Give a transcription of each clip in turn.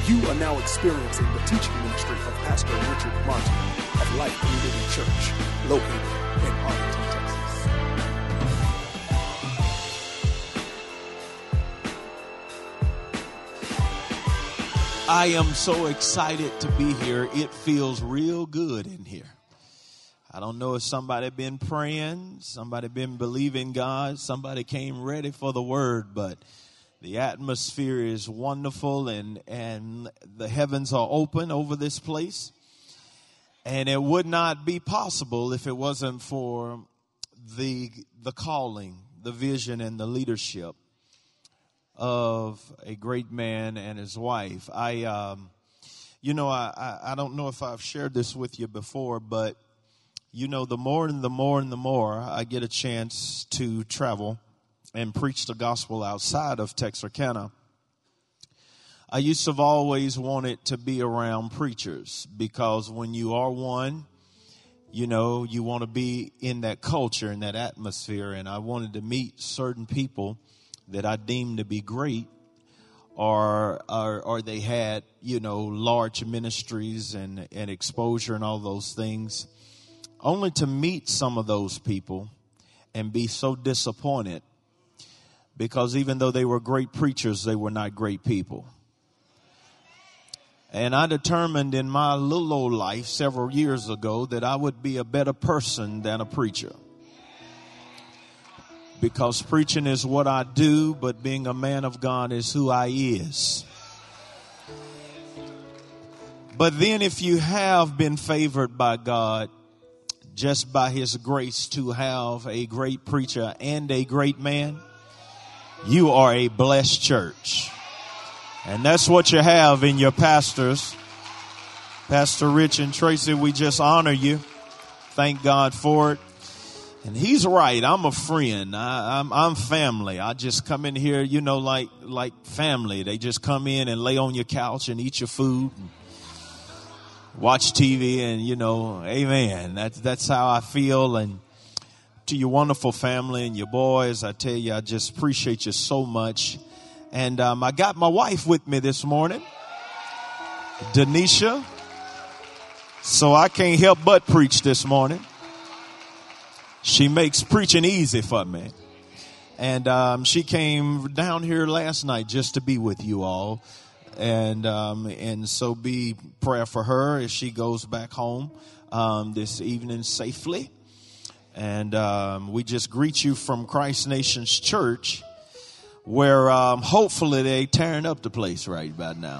You are now experiencing the teaching ministry of Pastor Richard Martin of Life Community Church, located in Arlington, Texas. I am so excited to be here. It feels real good in here. I don't know if somebody been praying, somebody been believing God, somebody came ready for the word, but the atmosphere is wonderful and the heavens are open over this place. And it would not be possible if it wasn't for the calling, the vision, and the leadership of a great man and his wife. I don't know if I've shared this with you before, but the more I get a chance to travel and preach the gospel outside of Texarkana, I used to have always wanted to be around preachers, because when you are one, you want to be in that culture, in that atmosphere. And I wanted to meet certain people that I deemed to be great, or they had, large ministries and exposure and all those things, only to meet some of those people and be so disappointed, because even though they were great preachers, they were not great people. And I determined in my little old life several years ago that I would be a better person than a preacher. Because preaching is what I do, but being a man of God is who I is. But then if you have been favored by God, just by his grace, to have a great preacher and a great man, you are a blessed church. And that's what you have in your pastors. Pastor Rich and Tracy, we just honor you. Thank God for it. And he's right. I'm a friend. I'm family. I just come in here, like family. They just come in and lay on your couch and eat your food and watch TV, and amen. That's how I feel. And to your wonderful family and your boys, I tell you, I just appreciate you so much. And I got my wife with me this morning, Denisha. So I can't help but preach this morning. She makes preaching easy for me. And she came down here last night just to be with you all. And so be prayer for her as she goes back home this evening safely. And we just greet you from Christ Nations Church, where hopefully they tearing up the place right about now.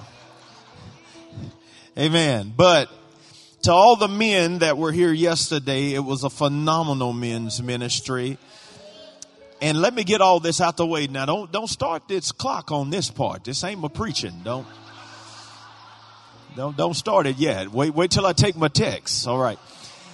Amen. But to all the men that were here yesterday, it was a phenomenal men's ministry. And let me get all this out the way now. Don't start this clock on this part. This ain't my preaching. Don't start it yet. Wait till I take my text. All right.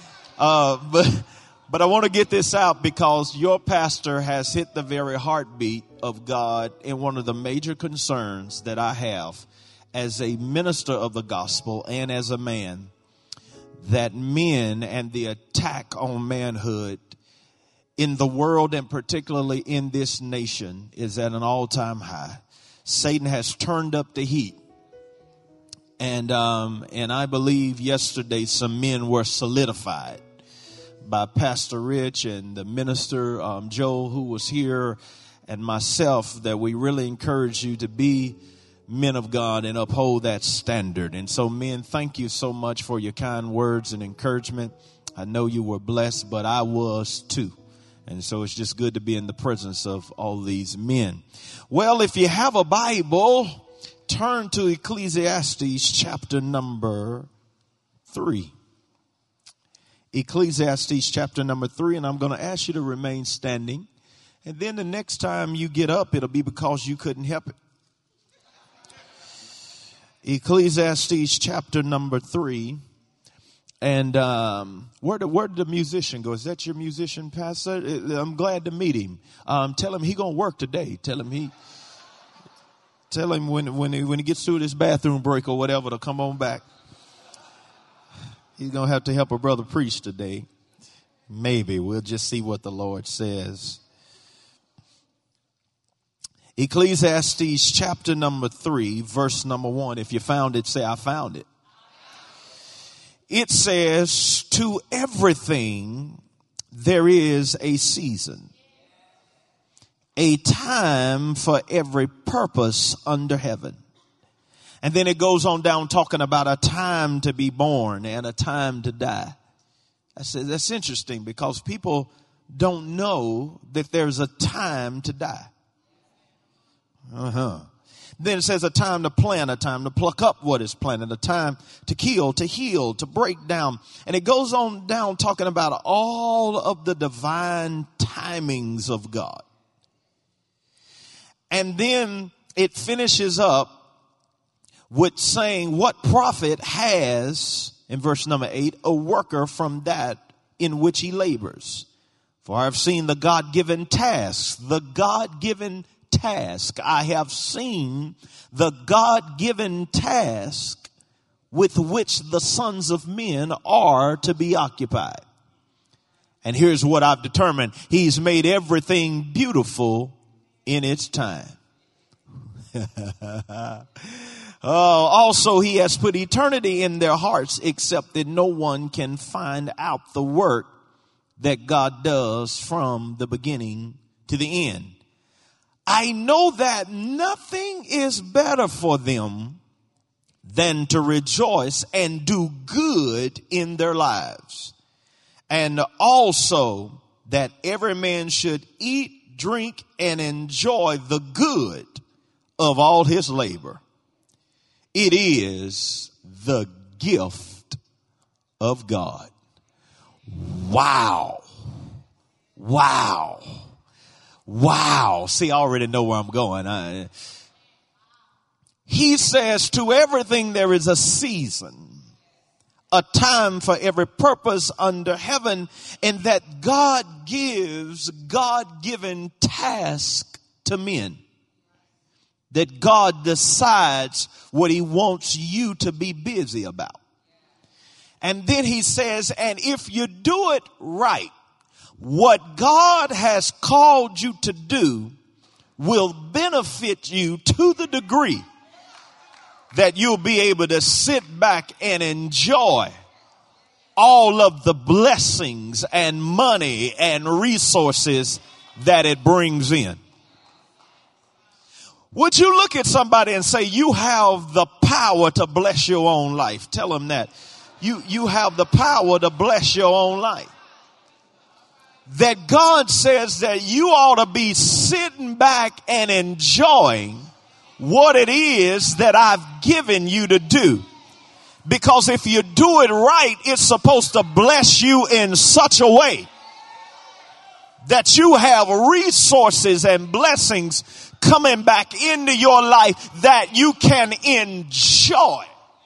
But I want to get this out, because your pastor has hit the very heartbeat of God in one of the major concerns that I have as a minister of the gospel and as a man, that men and the attack on manhood in the world, and particularly in this nation, is at an all-time high. Satan has turned up the heat. And I believe yesterday some men were solidified by Pastor Rich and the minister, Joe, who was here, and myself, that we really encourage you to be men of God and uphold that standard. And so, men, thank you so much for your kind words and encouragement. I know you were blessed, but I was too. And so it's just good to be in the presence of all these men. Well, if you have a Bible, turn to Ecclesiastes chapter number 3. Ecclesiastes chapter number 3, and I'm going to ask you to remain standing. And then the next time you get up, it'll be because you couldn't help it. Ecclesiastes chapter number 3. And where did the musician go? Is that your musician, Pastor? I'm glad to meet him. Tell him he gonna work today. Tell him when he gets through this bathroom break or whatever to come on back. He's gonna have to help a brother preach today. Maybe we'll just see what the Lord says. Ecclesiastes chapter number 3, verse number 1. If you found it, say, I found it. It says, to everything there is a season, a time for every purpose under heaven. And then it goes on down talking about a time to be born and a time to die. I said, that's interesting because people don't know that there's a time to die. Then it says a time to plant, a time to pluck up what is planted, a time to kill, to heal, to break down. And it goes on down talking about all of the divine timings of God. And then it finishes up with saying what profit has, in verse number 8, a worker from that in which he labors. For I have seen the God-given task, I have seen the God-given task with which the sons of men are to be occupied. And here's what I've determined. He's made everything beautiful in its time. Also, he has put eternity in their hearts, except that no one can find out the work that God does from the beginning to the end. I know that nothing is better for them than to rejoice and do good in their lives. And also that every man should eat, drink, and enjoy the good of all his labor. It is the gift of God. Wow. Wow. Wow. See, I already know where I'm going. He says to everything there is a season, a time for every purpose under heaven, and that God gives God-given task to men. That God decides what he wants you to be busy about. And then he says, and if you do it right, what God has called you to do will benefit you to the degree that you'll be able to sit back and enjoy all of the blessings and money and resources that it brings in. Would you look at somebody and say, you have the power to bless your own life? Tell them that. You have the power to bless your own life. That God says that you ought to be sitting back and enjoying what it is that I've given you to do. Because if you do it right, it's supposed to bless you in such a way that you have resources and blessings coming back into your life that you can enjoy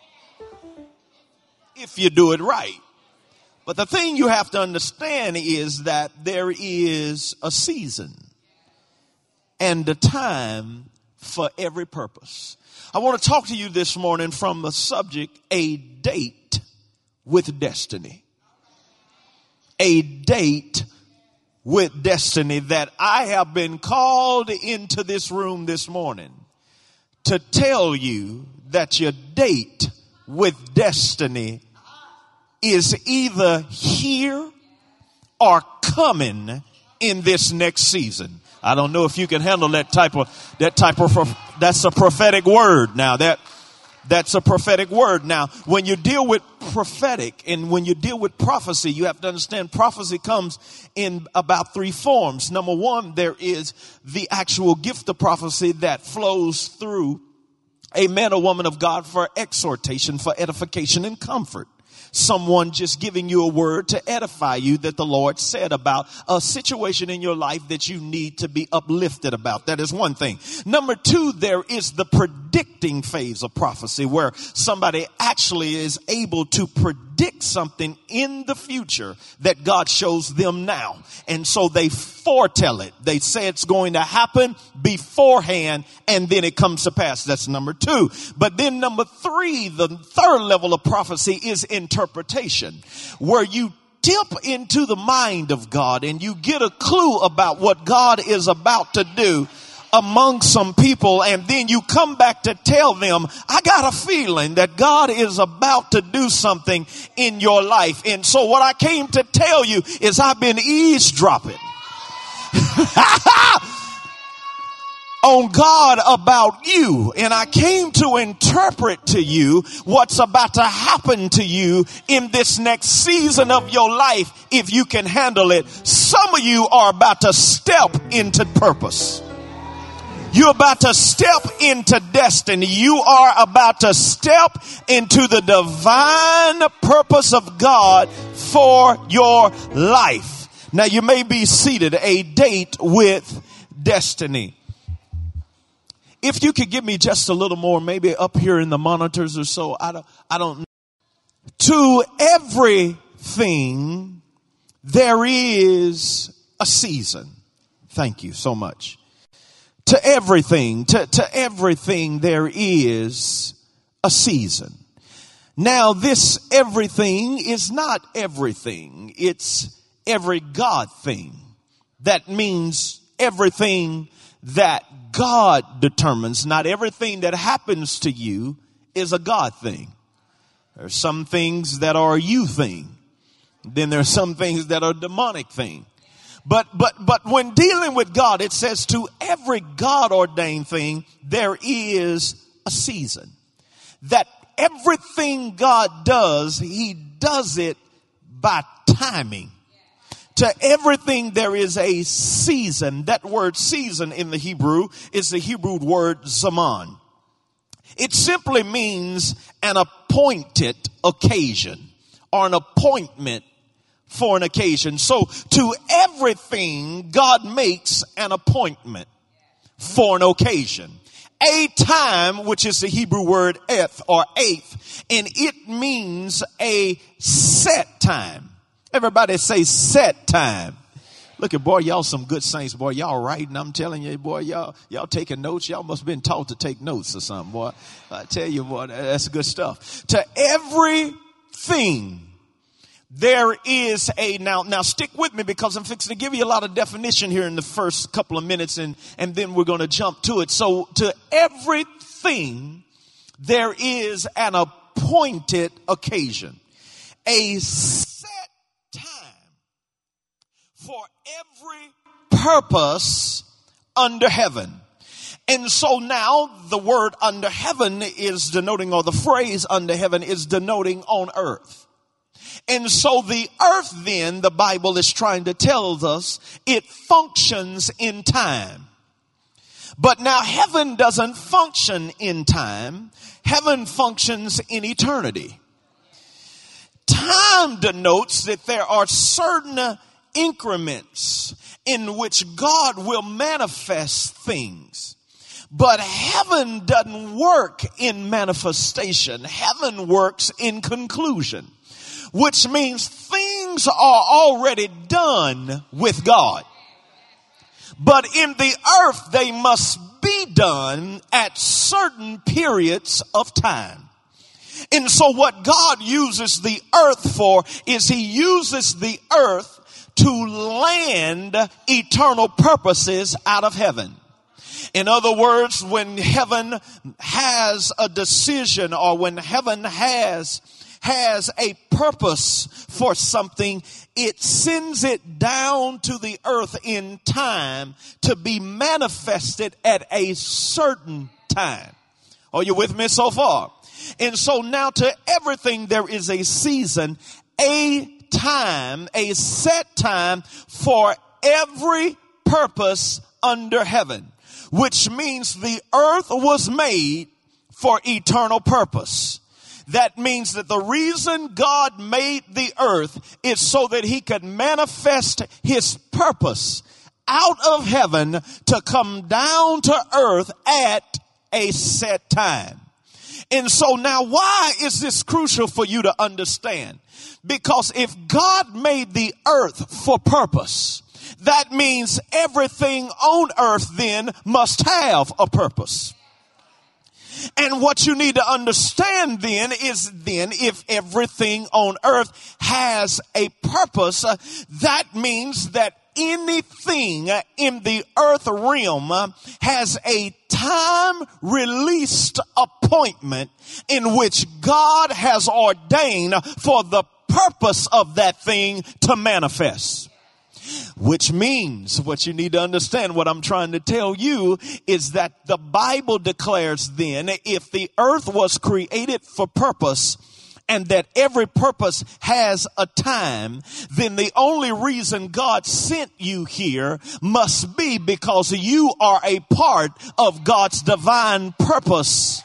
if you do it right. But the thing you have to understand is that there is a season and a time for every purpose. I want to talk to you this morning from the subject, a date with destiny. A date with destiny. That I have been called into this room this morning to tell you that your date with destiny is either here or coming in this next season. I don't know if you can handle that's a prophetic word. Now that's a prophetic word. Now, when you deal with prophetic and when you deal with prophecy, you have to understand prophecy comes in about three forms. Number one, there is the actual gift of prophecy that flows through a man or woman of God for exhortation, for edification and comfort. Someone just giving you a word to edify you that the Lord said about a situation in your life that you need to be uplifted about. That is one thing. Number two, there is the predicting phase of prophecy where somebody actually is able to predict something in the future that God shows them now. And so they foretell it. They say it's going to happen beforehand and then it comes to pass. That's number two. But then number three, the third level of prophecy is interpretation, where you dip into the mind of God and you get a clue about what God is about to do among some people and then you come back to tell them, I got a feeling that God is about to do something in your life. And so what I came to tell you is I've been eavesdropping on God about you, and I came to interpret to you what's about to happen to you in this next season of your life if you can handle it. Some of you are about to step into purpose. You're about to step into destiny. You are about to step into the divine purpose of God for your life. Now you may be seated. A date with destiny. If you could give me just a little more, maybe up here in the monitors or so, I don't know. To everything, there is a season. Thank you so much. To everything, to everything, there is a season. Now, this everything is not everything. It's every God thing. That means everything that God determines. Not everything that happens to you is a God thing. There are some things that are a you thing. Then there are some things that are demonic thing. But when dealing with God, it says to every God ordained thing, there is a season. That everything God does, he does it by timing. To everything there is a season. That word season in the Hebrew is the Hebrew word zaman. It simply means an appointed occasion or an appointment for an occasion. So to everything, God makes an appointment for an occasion. A time, which is the Hebrew word eth or eighth, and it means a set time. Everybody say set time. Look at, boy, y'all some good saints, boy. Y'all writing. I'm telling you, boy, y'all taking notes. Y'all must have been taught to take notes or something, boy. I tell you, boy, that's good stuff. To everything, there is a, now stick with me because I'm fixing to give you a lot of definition here in the first couple of minutes and then we're going to jump to it. So to everything, there is an appointed occasion. A set time for every purpose under heaven. And so now the word under heaven is denoting, or the phrase under heaven is denoting on earth. And so the earth then, the Bible is trying to tell us, it functions in time. But now heaven doesn't function in time. Heaven functions in eternity. Time denotes that there are certain increments in which God will manifest things. But heaven doesn't work in manifestation. Heaven works in conclusion, which means things are already done with God. But in the earth, they must be done at certain periods of time. And so what God uses the earth for is he uses the earth to land eternal purposes out of heaven. In other words, when heaven has a decision or when heaven has a purpose for something, it sends it down to the earth in time to be manifested at a certain time. Are you with me so far? And so now to everything there is a season, a time, a set time for every purpose under heaven, which means the earth was made for eternal purpose. That means that the reason God made the earth is so that he could manifest his purpose out of heaven to come down to earth at a set time. And so now why is this crucial for you to understand? Because if God made the earth for purpose, that means everything on earth then must have a purpose. And what you need to understand then is then if everything on earth has a purpose, that means that anything in the earth realm has a time released appointment in which God has ordained for the purpose of that thing to manifest. Which means what you need to understand, what I'm trying to tell you is that the Bible declares then if the earth was created for purpose and that every purpose has a time, then the only reason God sent you here must be because you are a part of God's divine purpose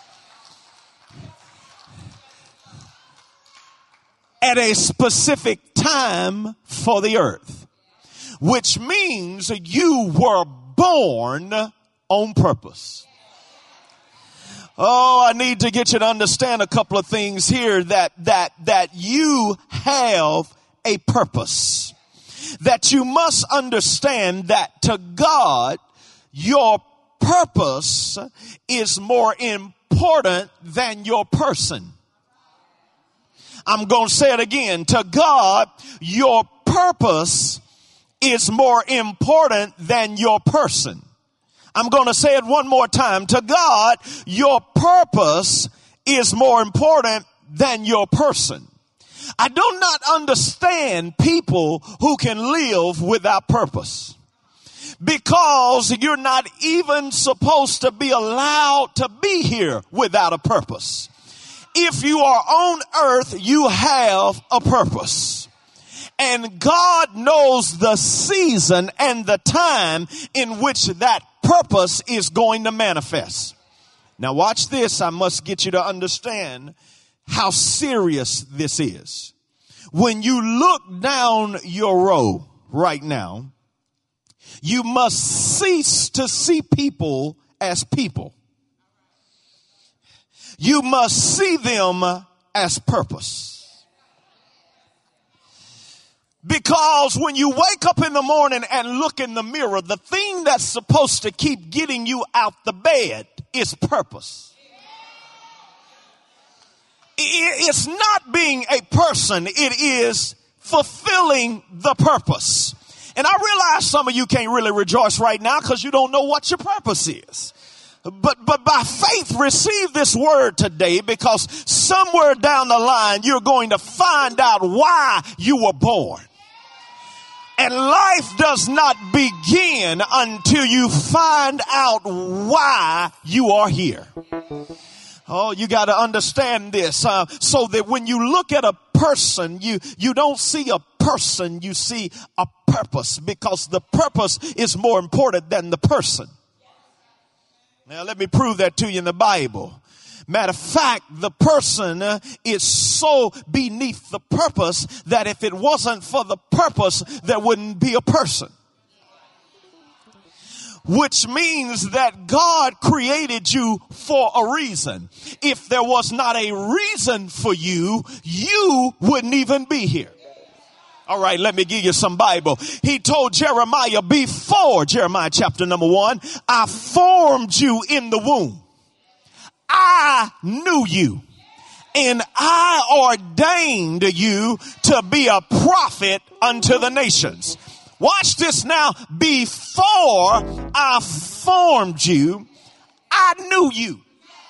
at a specific time for the earth. Which means you were born on purpose. Oh, I need to get you to understand a couple of things here that you have a purpose. That you must understand that to God, your purpose is more important than your person. I'm going to say it again. To God, your purpose is more important than your person. I'm going to say it one more time. To God, your purpose is more important than your person. I do not understand people who can live without purpose, because you're not even supposed to be allowed to be here without a purpose. If you are on earth, you have a purpose. And God knows the season and the time in which that purpose is going to manifest. Now watch this. I must get you to understand how serious this is. When you look down your row right now, you must cease to see people as people. You must see them as purpose. Because when you wake up in the morning and look in the mirror, the thing that's supposed to keep getting you out the bed is purpose. It's not being a person. It is fulfilling the purpose. And I realize some of you can't really rejoice right now because you don't know what your purpose is. But by faith, receive this word today, because somewhere down the line, you're going to find out why you were born. And life does not begin until you find out why you are here. Oh, you got to understand this. So that when you look at a person, you don't see a person, you see a purpose, because the purpose is more important than the person. Now, let me prove that to you in the Bible. Matter of fact, the person is so beneath the purpose that if it wasn't for the purpose, there wouldn't be a person. Which means that God created you for a reason. If there was not a reason for you, you wouldn't even be here. All right, let me give you some Bible. He told Jeremiah before, Jeremiah chapter number 1, I formed you in the womb. I knew you, and I ordained you to be a prophet unto the nations. Watch this now. Before I formed you, I knew you.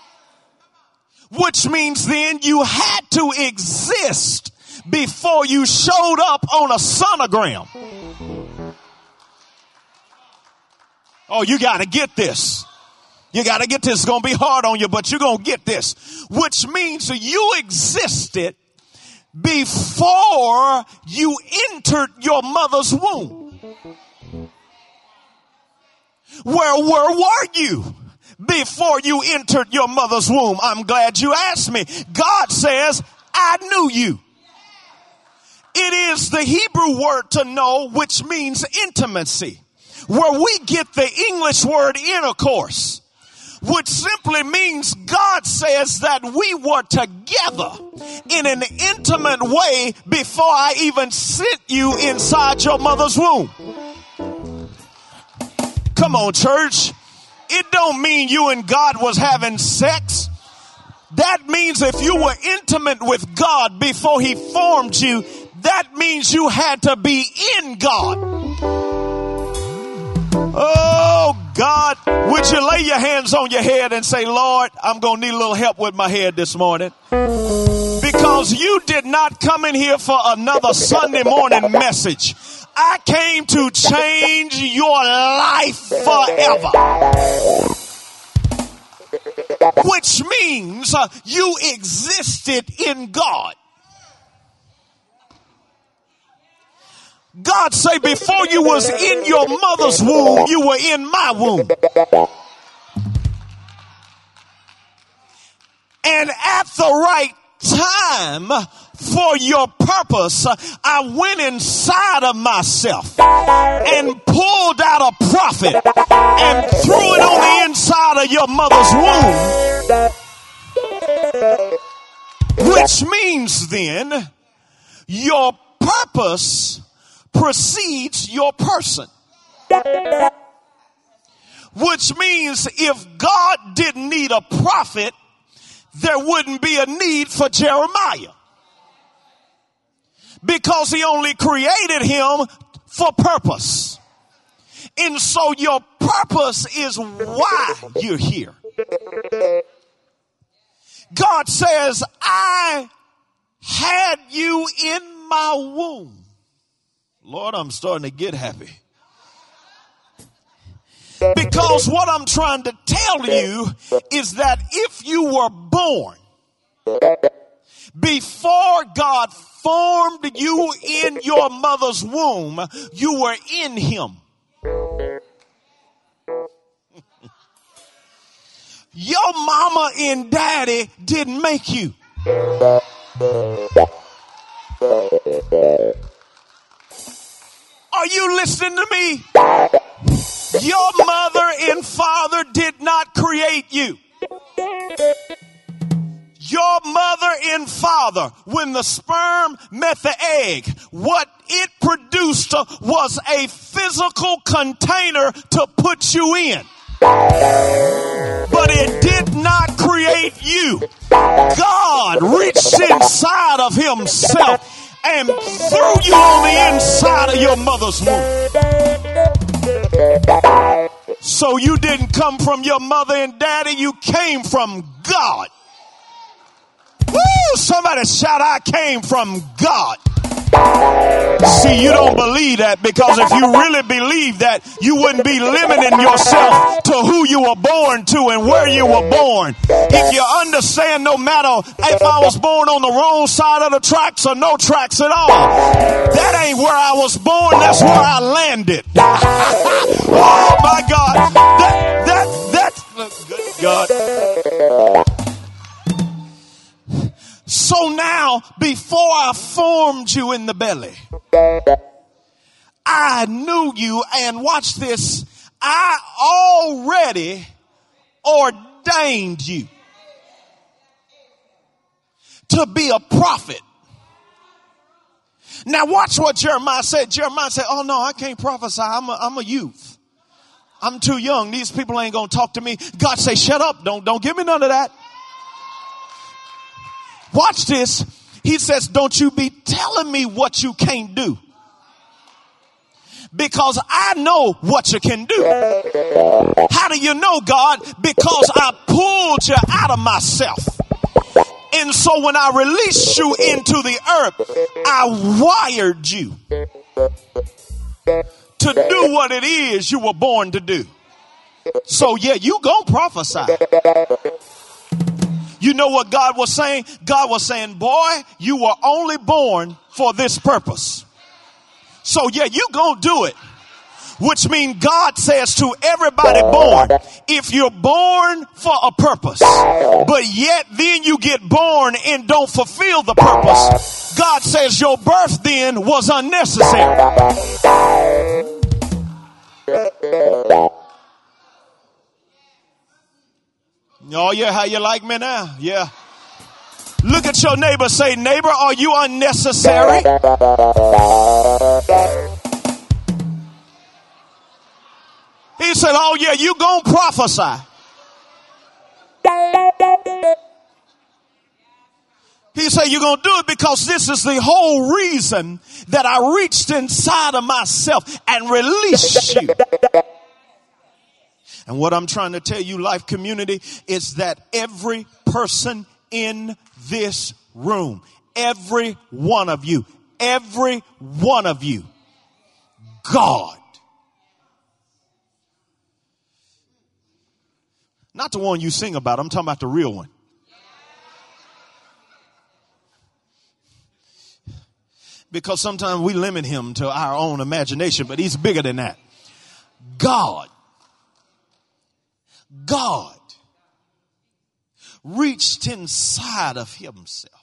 Which means then you had to exist before you showed up on a sonogram. Oh, you got to get this. You got to get this. It's going to be hard on you, but you're going to get this. Which means you existed before you entered your mother's womb. Where were you before you entered your mother's womb? I'm glad you asked me. God says, I knew you. It is the Hebrew word to know, which means intimacy, where we get the English word intercourse, which simply means God says that we were together in an intimate way before I even sent you inside your mother's womb. Come on, church. It don't mean you and God was having sex. That means if you were intimate with God before he formed you, that means you had to be in God. Oh, God, would you lay your hands on your head and say, Lord, I'm going to need a little help with my head this morning. Because you did not come in here for another Sunday morning message. I came to change your life forever. Which means you existed in God. God say before you was in your mother's womb, you were in my womb. And at the right time for your purpose, I went inside of myself and pulled out a prophet and threw it on the inside of your mother's womb. Which means then your purpose precedes your person. Which means if God didn't need a prophet, there wouldn't be a need for Jeremiah. Because he only created him for purpose. And so your purpose is why you're here. God says, I had you in my womb. Lord, I'm starting to get happy. Because what I'm trying to tell you is that if you were born before God formed you in your mother's womb, you were in him. Your mama and daddy didn't make you. Are you listening to me? Your mother and father did not create you. Your mother and father, when the sperm met the egg, what it produced was a physical container to put you in. But it did not create you. God reached inside of himself and threw you on the inside of your mother's womb. So you didn't come from your mother and daddy, you came from God. Woo! Somebody shout, I came from God. See, you don't believe that, because if you really believe that, you wouldn't be limiting yourself to who you were born to and where you were born. If you understand, no matter if I was born on the wrong side of the tracks or no tracks at all, that ain't where I was born, that's where I landed. Oh my God. That's good God. So now, before I formed you in the belly, I knew you, and watch this, I already ordained you to be a prophet. Now watch what Jeremiah said. Jeremiah said, oh no, I can't prophesy. I'm a youth. I'm too young. These people ain't going to talk to me. God say, shut up. Don't give me none of that. Watch this. He says, don't you be telling me what you can't do. Because I know what you can do. How do you know, God? Because I pulled you out of myself. And so when I released you into the earth, I wired you to do what it is you were born to do. So yeah, you gonna prophesy. You know what God was saying? God was saying, boy, you were only born for this purpose. So yeah, you gonna do it. Which means God says to everybody born, if you're born for a purpose, but yet then you get born and don't fulfill the purpose, God says your birth then was unnecessary. Oh yeah, how you like me now? Yeah. Look at your neighbor, say, neighbor, are you unnecessary? He said, oh yeah, you gonna prophesy. He said, you're gonna do it because this is the whole reason that I reached inside of myself and released you. And what I'm trying to tell you, Life Community, is that every person in this room, every one of you, God, not the one you sing about, I'm talking about the real one. Because sometimes we limit him to our own imagination, but he's bigger than that. God reached inside of himself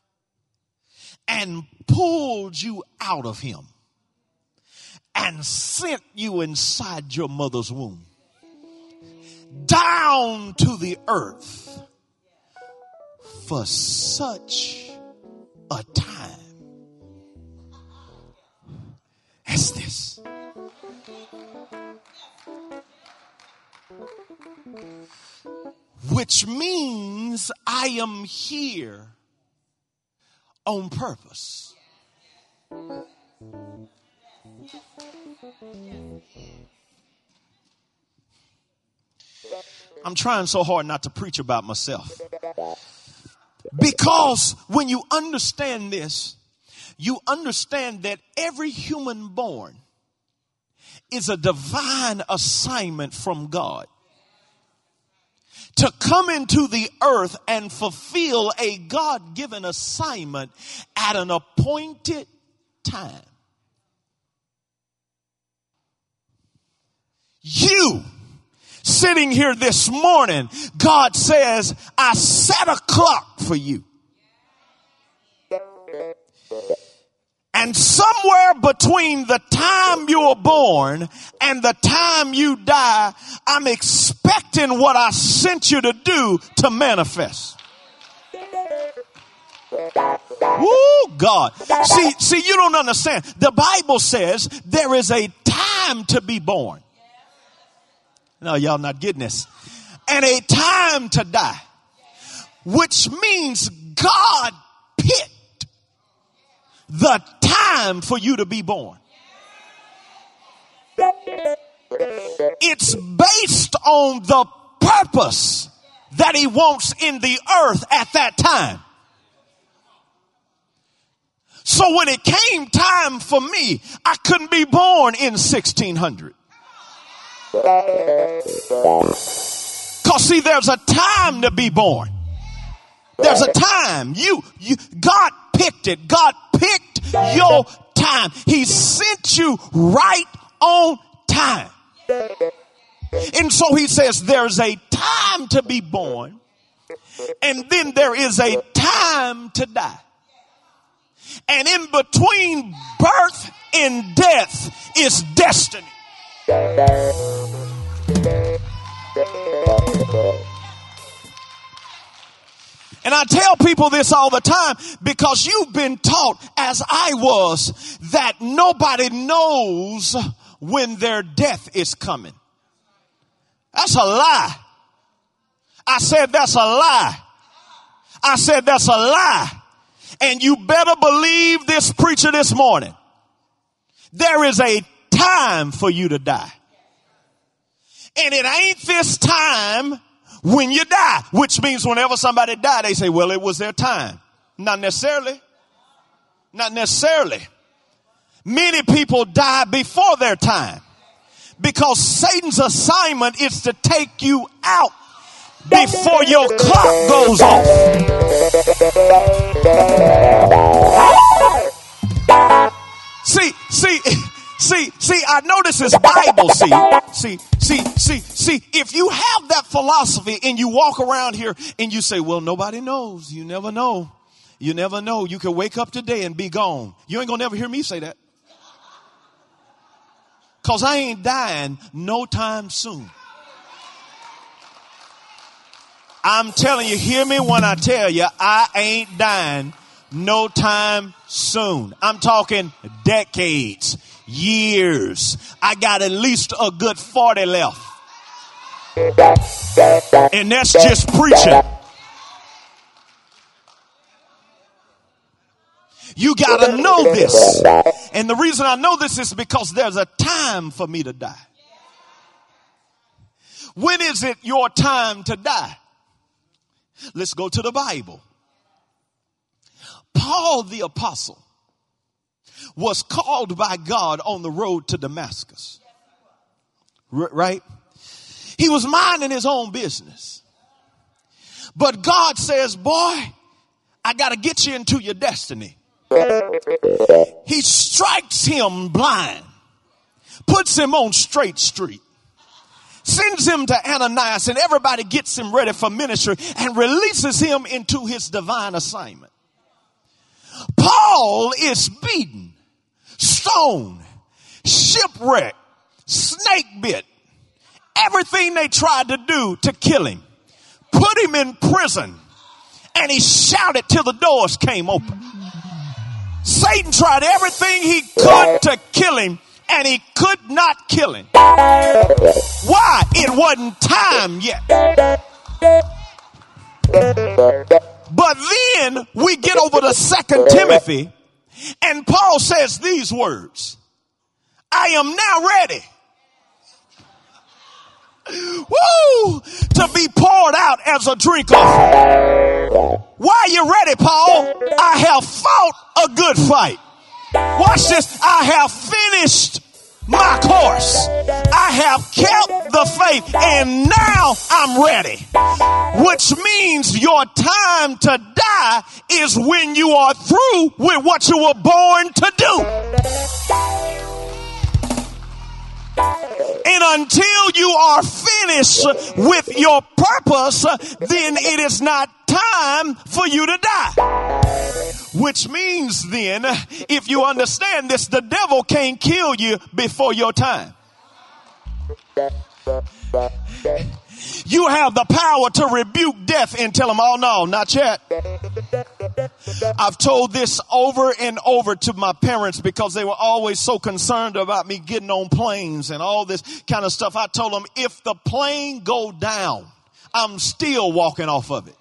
and pulled you out of him and sent you inside your mother's womb down to the earth for such a time as this. Which means I am here on purpose. I'm trying so hard not to preach about myself. Because when you understand this, you understand that every human born is a divine assignment from God to come into the earth and fulfill a God-given assignment at an appointed time. You sitting here this morning, God says, I set a clock for you. And somewhere between the time you were born and the time you die, I'm expecting what I sent you to do to manifest. Woo, God. See, you don't understand. The Bible says there is a time to be born. No, y'all not getting this. And a time to die. Which means God picked the time for you to be born. It's based on the purpose that he wants in the earth at that time. So when it came time for me, I couldn't be born in 1600. Because see, there's a time to be born. There's a time. God picked it. God picked your time. He sent you right on time. And so he says there's a time to be born, and then there is a time to die. And in between birth and death is destiny. And I tell people this all the time because you've been taught, as I was, that nobody knows when their death is coming. That's a lie. I said that's a lie. I said that's a lie. And you better believe this preacher this morning. There is a time for you to die. And it ain't this time when you die, which means whenever somebody died, they say, well, it was their time. Not necessarily. Not necessarily. Many people die before their time because Satan's assignment is to take you out before your clock goes off. See, I know this is Bible. See, if you have that philosophy and you walk around here and you say, well, nobody knows. You never know. You never know. You could wake up today and be gone. You ain't gonna never hear me say that. Cause I ain't dying no time soon. I'm telling you, hear me when I tell you, I ain't dying no time soon. I'm talking decades, years. I got at least a good 40 left. And that's just preaching. You got to know this. And the reason I know this is because there's a time for me to die. When is it your time to die? Let's go to the Bible. Paul the apostle was called by God on the road to Damascus. Right? He was minding his own business. But God says, boy, I got to get you into your destiny. He strikes him blind, puts him on straight street, sends him to Ananias, and everybody gets him ready for ministry and releases him into his divine assignment. Paul is beaten, stoned, shipwrecked, snake bit, everything they tried to do to kill him, put him in prison, and he shouted till the doors came open. Satan tried everything he could to kill him, and he could not kill him. Why? It wasn't time yet. But then we get over to 2 Timothy, and Paul says these words: I am now ready, to be poured out as a drink offering. Why are you ready, Paul? I have fought a good fight. Watch this. I have finished my course. I have kept the faith, and now I'm ready. Which means your time to die is when you are through with what you were born to do. And until you are finished with your purpose, then it is not time for you to die. Which means then, if you understand this, the devil can't kill you before your time. You have the power to rebuke death and tell him, oh no, not yet. I've told this over and over to my parents because they were always so concerned about me getting on planes and all this kind of stuff. I told them, if the plane go down, I'm still walking off of it.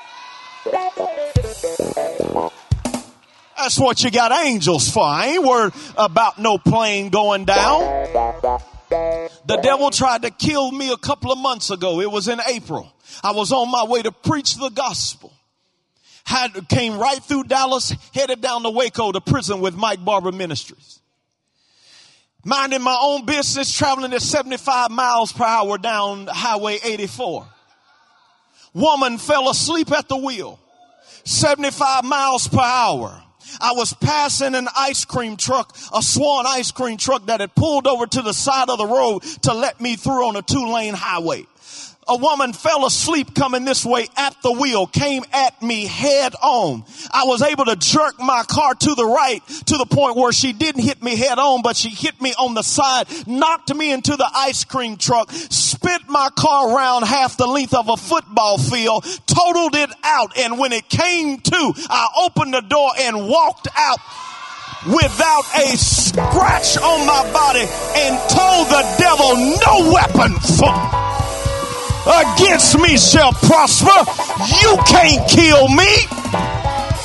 That's what you got angels for. I ain't worried about no plane going down. The devil tried to kill me a couple of months ago. It was in April. I was on my way to preach the gospel. Came right through Dallas, headed down to Waco to prison with Mike Barber Ministries. Minding my own business, traveling at 75 miles per hour down Highway 84. Woman fell asleep at the wheel. 75 miles per hour. I was passing an ice cream truck, a Swan ice cream truck that had pulled over to the side of the road to let me through on a 2-lane highway. A woman fell asleep coming this way at the wheel, came at me head on. I was able to jerk my car to the right to the point where she didn't hit me head on, but she hit me on the side, knocked me into the ice cream truck, spit my car around half the length of a football field, totaled it out. And when it came to, I opened the door and walked out without a scratch on my body and told the devil, no weapon against me shall prosper. You can't kill me.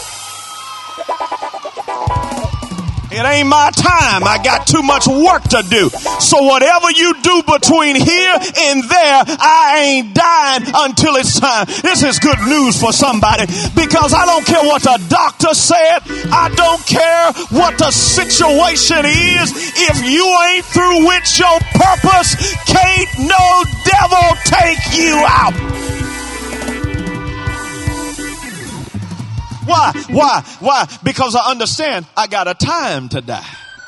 It ain't my time. I got too much work to do. So whatever you do between here and there, I ain't dying until it's time. This is good news for somebody, because I don't care what the doctor said. I don't care what the situation is. If you ain't through with your purpose, can't no devil take you out. Why? Because I understand I got a time to die.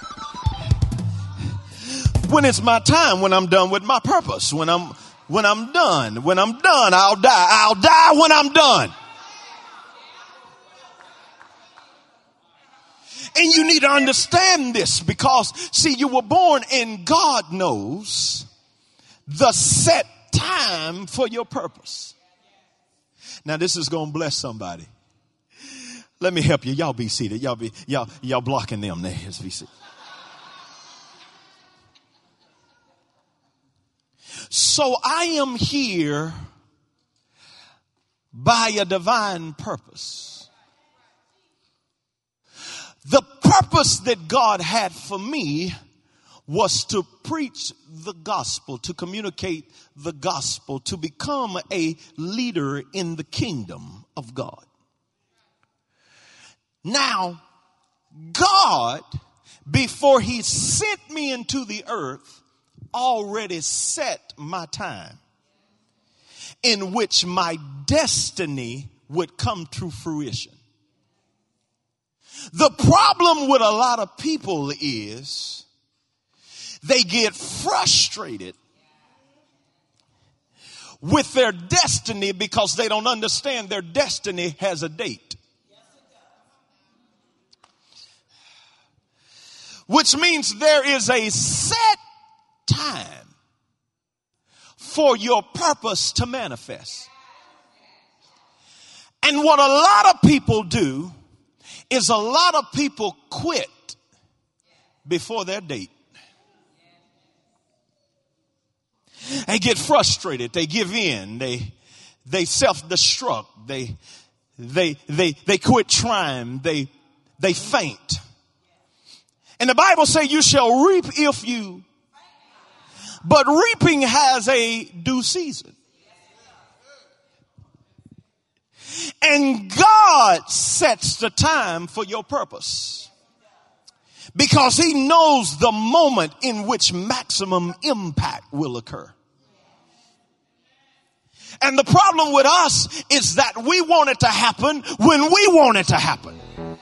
When it's my time, when I'm done with my purpose, when I'm done, I'll die. I'll die when I'm done. And you need to understand this, because see, you were born and God knows the set time for your purpose. Now this is going to bless somebody. Let me help you. Y'all be seated. Y'all blocking them there. Be seated. So I am here by a divine purpose. The purpose that God had for me was to preach the gospel, to communicate the gospel, to become a leader in the kingdom of God. Now, God, before he sent me into the earth, already set my time in which my destiny would come to fruition. The problem with a lot of people is they get frustrated with their destiny because they don't understand their destiny has a date. Which means there is a set time for your purpose to manifest. And what a lot of people do is a lot of people quit before their date. They get frustrated. They give in. They self-destruct. They quit trying. They faint. And the Bible says you shall reap if you. But reaping has a due season. And God sets the time for your purpose. Because he knows the moment in which maximum impact will occur. And the problem with us is that we want it to happen when we want it to happen.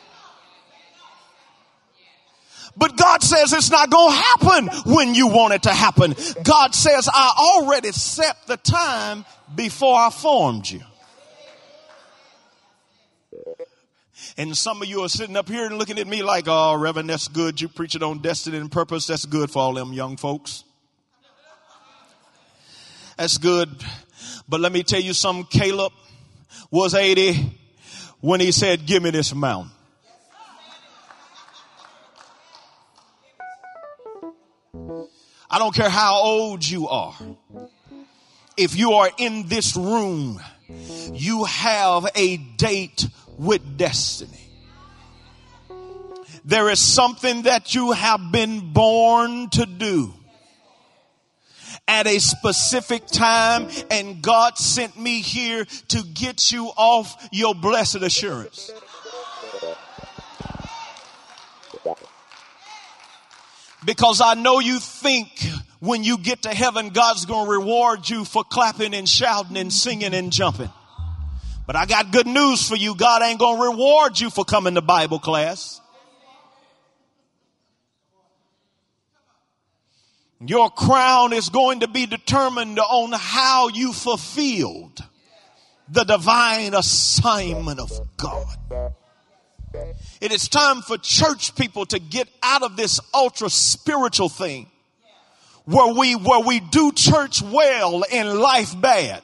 But God says it's not going to happen when you want it to happen. God says, I already set the time before I formed you. And some of you are sitting up here and looking at me like, oh, Reverend, that's good. You preach it on destiny and purpose. That's good for all them young folks. That's good. But let me tell you something. Caleb was 80 when he said, give me this mountain. I don't care how old you are. If you are in this room, you have a date with destiny. There is something that you have been born to do at a specific time, and God sent me here to get you off your blessed assurance. Because I know you think when you get to heaven, God's going to reward you for clapping and shouting and singing and jumping. But I got good news for you. God ain't going to reward you for coming to Bible class. Your crown is going to be determined on how you fulfilled the divine assignment of God. It is time for church people to get out of this ultra spiritual thing where we do church well and life bad.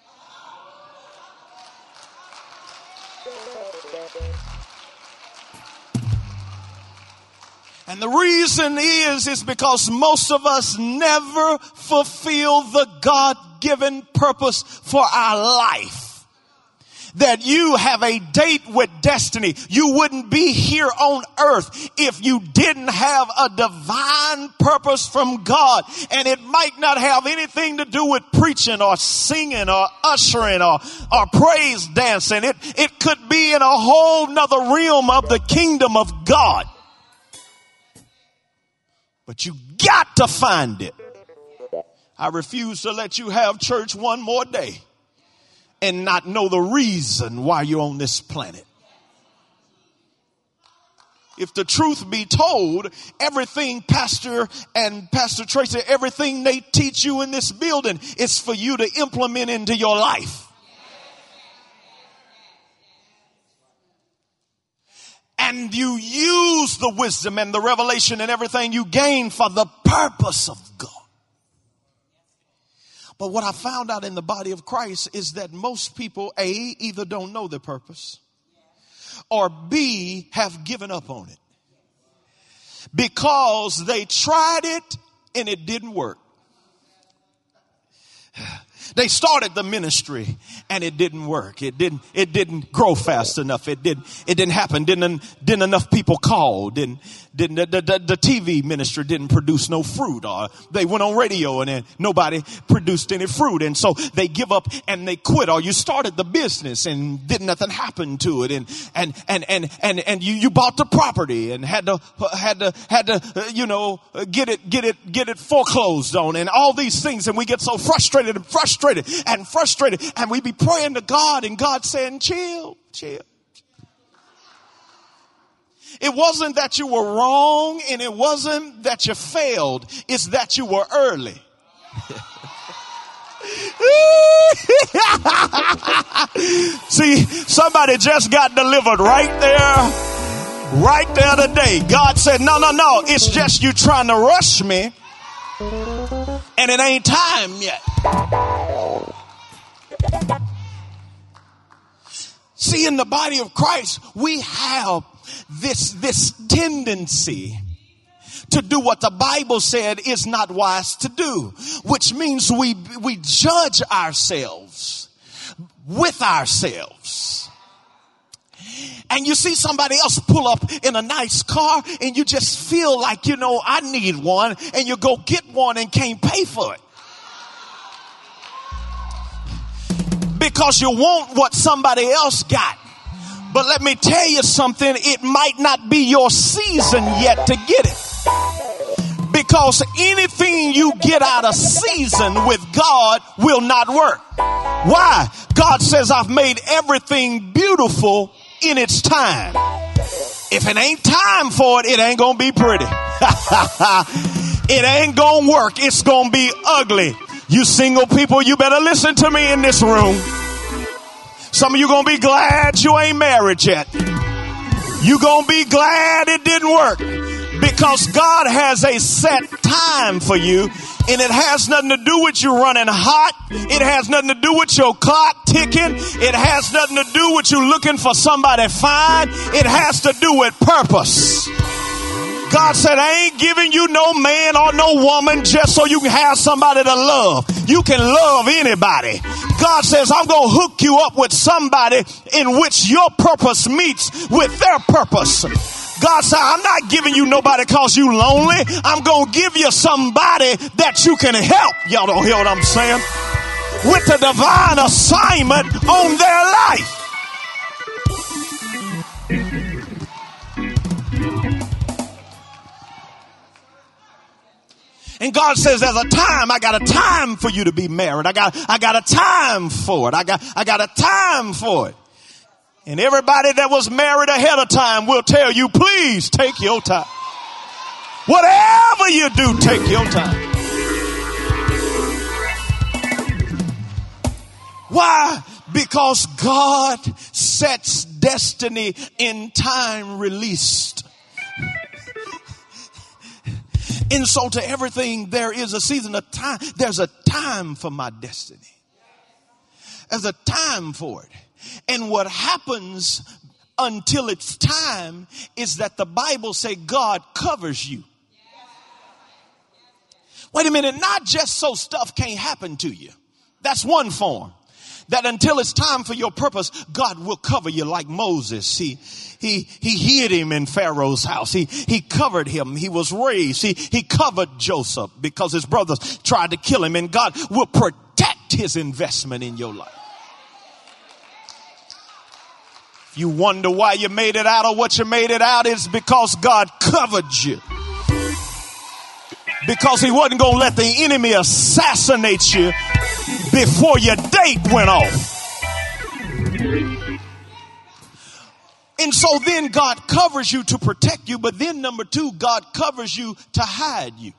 And the reason is because most of us never fulfill the God-given purpose for our life. That you have a date with destiny. You wouldn't be here on earth if you didn't have a divine purpose from God. And it might not have anything to do with preaching or singing or ushering or praise dancing. It could be in a whole nother realm of the kingdom of God. But you got to find it. I refuse to let you have church one more day and not know the reason why you're on this planet. If the truth be told, everything Pastor and Pastor Tracy, everything they teach you in this building is for you to implement into your life. And you use the wisdom and the revelation and everything you gain for the purpose of God. But what I found out in the body of Christ is that most people, A, either don't know their purpose, or B, have given up on it. Because they tried it and it didn't work. They started the ministry and it didn't work. It didn't grow fast enough. It didn't happen. Didn't enough people call. The TV ministry didn't produce no fruit, or they went on radio and then nobody produced any fruit. And so they give up and they quit. Or you started the business and didn't nothing happen to it. And you bought the property and had to get it foreclosed on and all these things. And we get so frustrated and we be praying to God and God saying, chill. It wasn't that you were wrong and it wasn't that you failed. It's that you were early. See, somebody just got delivered right there today. God said, no. It's just you trying to rush me and it ain't time yet. See, in the body of Christ, we have this tendency to do what the Bible said is not wise to do, which means we judge ourselves with ourselves. And you see somebody else pull up in a nice car and you just feel like, I need one, and you go get one and can't pay for it. Because you want what somebody else got. But let me tell you something, it might not be your season yet to get it. Because anything you get out of season with God will not work. Why? God says, I've made everything beautiful in its time. If it ain't time for it, it ain't gonna be pretty. It ain't gonna work. It's gonna be ugly. You single people, you better listen to me in this room. Some of you gonna be glad you ain't married yet. You gonna be glad it didn't work. Because God has a set time for you, and it has nothing to do with you running hot. It has nothing to do with your clock ticking. It has nothing to do with you looking for somebody fine. It has to do with purpose. God said, I ain't giving you no man or no woman just so you can have somebody to love. You can love anybody. God says, I'm going to hook you up with somebody in which your purpose meets with their purpose. God said, I'm not giving you nobody because you lonely. I'm going to give you somebody that you can help. Y'all don't hear what I'm saying? With the divine assignment on their life. And God says, there's a time. I got a time for you to be married. I got a time for it. I got a time for it. And everybody that was married ahead of time will tell you, please take your time. Whatever you do, take your time. Why? Because God sets destiny in time released. And so to everything, there is a season of time. There's a time for my destiny. There's a time for it. And what happens until it's time is that the Bible says God covers you. Wait a minute, not just so stuff can't happen to you. That's one form. That until it's time for your purpose, God will cover you like Moses. He hid him in Pharaoh's house. He covered him. He was raised. He covered Joseph because his brothers tried to kill him, and God will protect his investment in your life. If you wonder why you made it out or what you made it out, it's because God covered you. Because he wasn't going to let the enemy assassinate you before your date went off. And so then God covers you to protect you. But then number two, God covers you to hide you.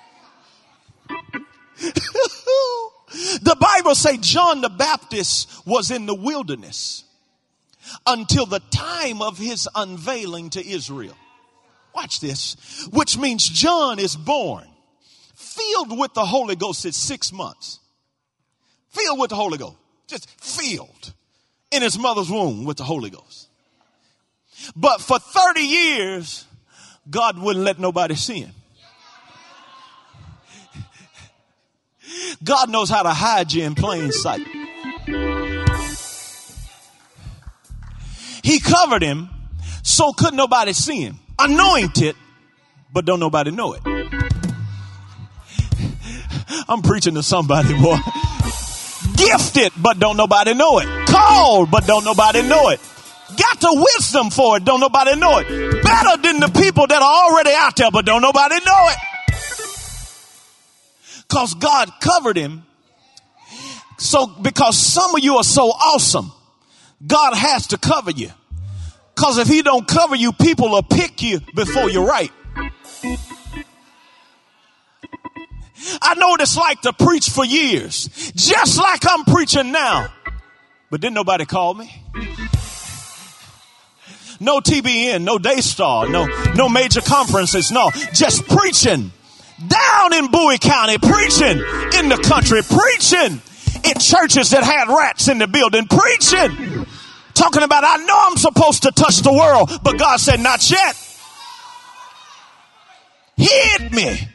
The Bible says John the Baptist was in the wilderness until the time of his unveiling to Israel. Watch this. Which means John is born filled with the Holy Ghost at 6 months. Filled with the Holy Ghost. Just filled in his mother's womb with the Holy Ghost. But for 30 years, God wouldn't let nobody see him. God knows how to hide you in plain sight. He covered him so couldn't nobody see him. Anointed, but don't nobody know it. I'm preaching to somebody, boy. Gifted, but don't nobody know it. Called, but don't nobody know it. Got the wisdom for it, don't nobody know it. Better than the people that are already out there, but don't nobody know it. Because God covered him. So, because some of you are so awesome, God has to cover you. Because if he don't cover you, people will pick you before you're right. I know what it's like to preach for years, just like I'm preaching now. But didn't nobody call me? No TBN, no Daystar, no major conferences, no. Just preaching down in Bowie County, preaching in the country, preaching in churches that had rats in the building, preaching. Talking about, I know I'm supposed to touch the world, but God said, not yet. Hid me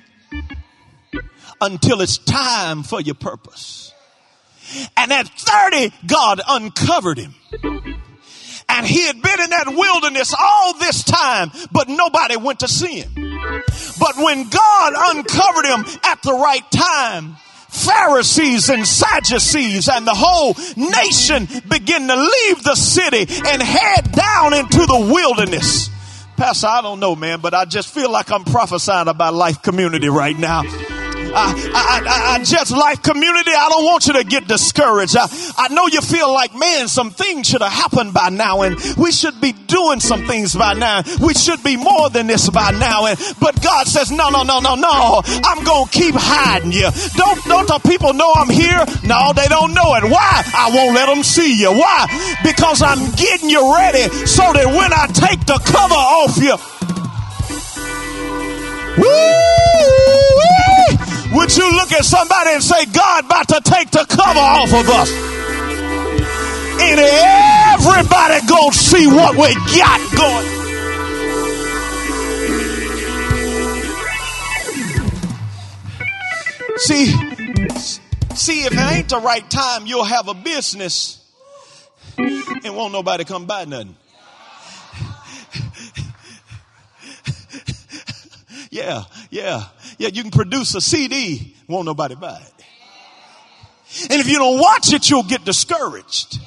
until it's time for your purpose. And at 30, God uncovered him. And he had been in that wilderness all this time, but nobody went to see him. But when God uncovered him at the right time, Pharisees and Sadducees and the whole nation began to leave the city and head down into the wilderness. Pastor, I don't know, man, but I just feel like I'm prophesying about Life Community right now. I just Life Community, I don't want you to get discouraged. I know you feel like, man, some things should have happened by now, and we should be doing some things by now. We should be more than this by now. But God says, no. I'm going to keep hiding you. Don't the people know I'm here? No, they don't know it. Why? I won't let them see you. Why? Because I'm getting you ready so that when I take the cover off you, would you look at somebody and say, God about to take the cover off of us? And everybody gonna see what we got going. See, if it ain't the right time, you'll have a business and won't nobody come buy nothing. Yeah, you can produce a CD, won't nobody buy it. And if you don't watch it, you'll get discouraged.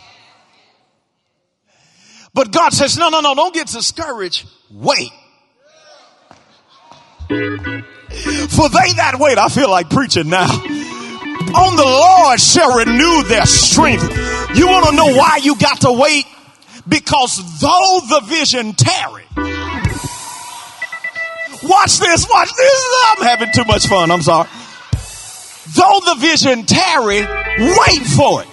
But God says, no, don't get discouraged. Wait. For they that wait, I feel like preaching now, on the Lord shall renew their strength. You want to know why you got to wait? Because though the vision tarry. Watch this. I'm having too much fun. I'm sorry. Though the vision tarry, wait for it.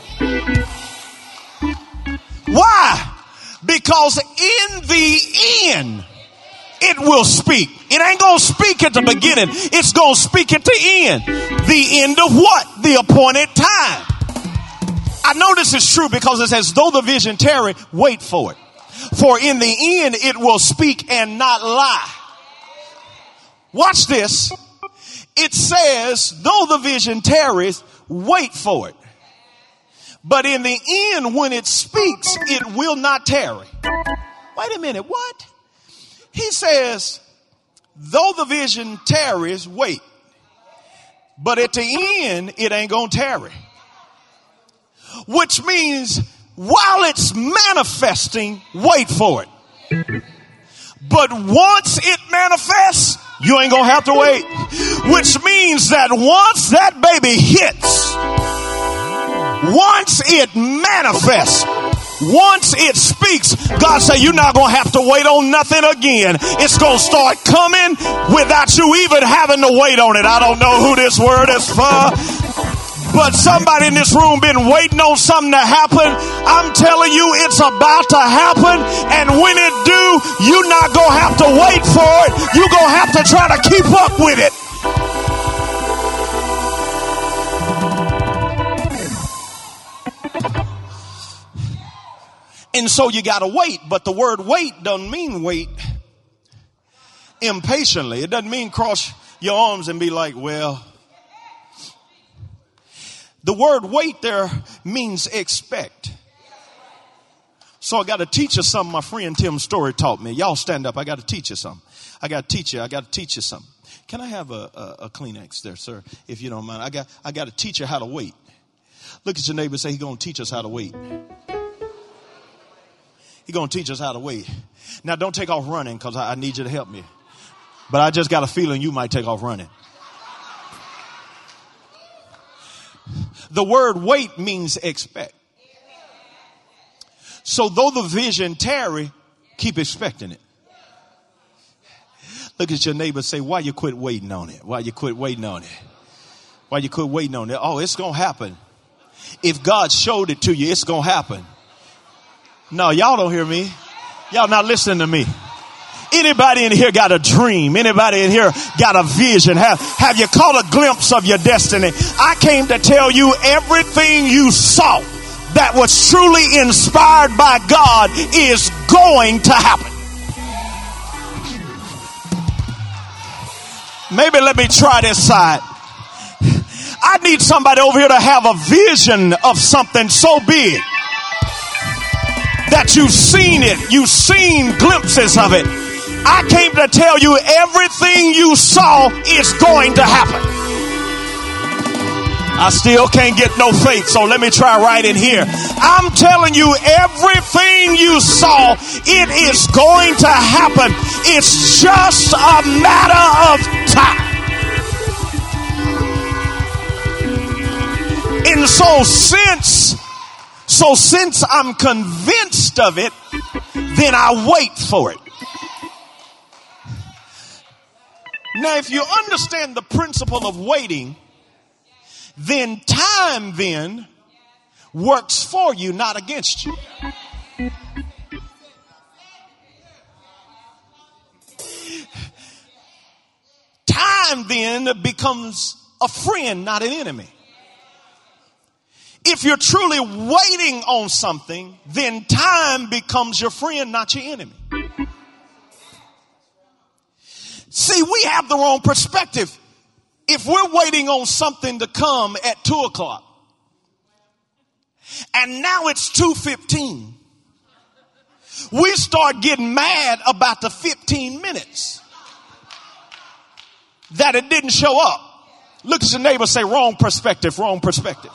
Why? Because in the end, it will speak. It ain't going to speak at the beginning. It's going to speak at the end. The end of what? The appointed time. I know this is true because it says, though the vision tarry, wait for it. For in the end, it will speak and not lie. Watch this. It says, though the vision tarries, wait for it. But in the end, when it speaks, it will not tarry. Wait a minute, what? He says, though the vision tarries, wait. But at the end, it ain't gonna tarry. Which means, while it's manifesting, wait for it. But once it manifests, you ain't gonna have to wait. Which means that once that baby hits, once it manifests, once it speaks, God say you're not gonna have to wait on nothing again. It's gonna start coming without you even having to wait on it. I don't know who this word is for, but somebody in this room been waiting on something to happen. I'm telling you, it's about to happen. And when it do, you're not going to have to wait for it. You're going to have to try to keep up with it. And so you got to wait. But the word wait doesn't mean wait impatiently. It doesn't mean cross your arms and be like, well, The word wait there means expect. So I got to teach you something my friend Tim Story taught me. Y'all stand up. I got to teach you something. I got to teach you something. Can I have a Kleenex there, sir, if you don't mind? I got to teach you how to wait. Look at your neighbor and say, he's going to teach us how to wait. He's going to teach us how to wait. Now, don't take off running because I need you to help me. But I just got a feeling you might take off running. The word wait means expect. So though the vision tarry, keep expecting it. Look at your neighbor and say, why you quit waiting on it? Why you quit waiting on it? Why you quit waiting on it? Oh, it's going to happen. If God showed it to you, it's going to happen. No, y'all don't hear me. Y'all not listening to me. Anybody in here got a dream? Anybody in here got a vision? Have you caught a glimpse of your destiny? I came to tell you everything you saw that was truly inspired by God is going to happen. Maybe let me try this side. I need somebody over here to have a vision of something so big that you've seen it. You've seen glimpses of it. I came to tell you everything you saw is going to happen. I still can't get no faith, so let me try right in here. I'm telling you everything you saw, it is going to happen. It's just a matter of time. And so since I'm convinced of it, then I wait for it. Now, if you understand the principle of waiting, then time then works for you, not against you. Time then becomes a friend, not an enemy. If you're truly waiting on something, then time becomes your friend, not your enemy. See, we have the wrong perspective. If we're waiting on something to come at 2 o'clock and now it's 2:15, we start getting mad about the 15 minutes that it didn't show up. Look at your neighbor, say wrong perspective, wrong perspective.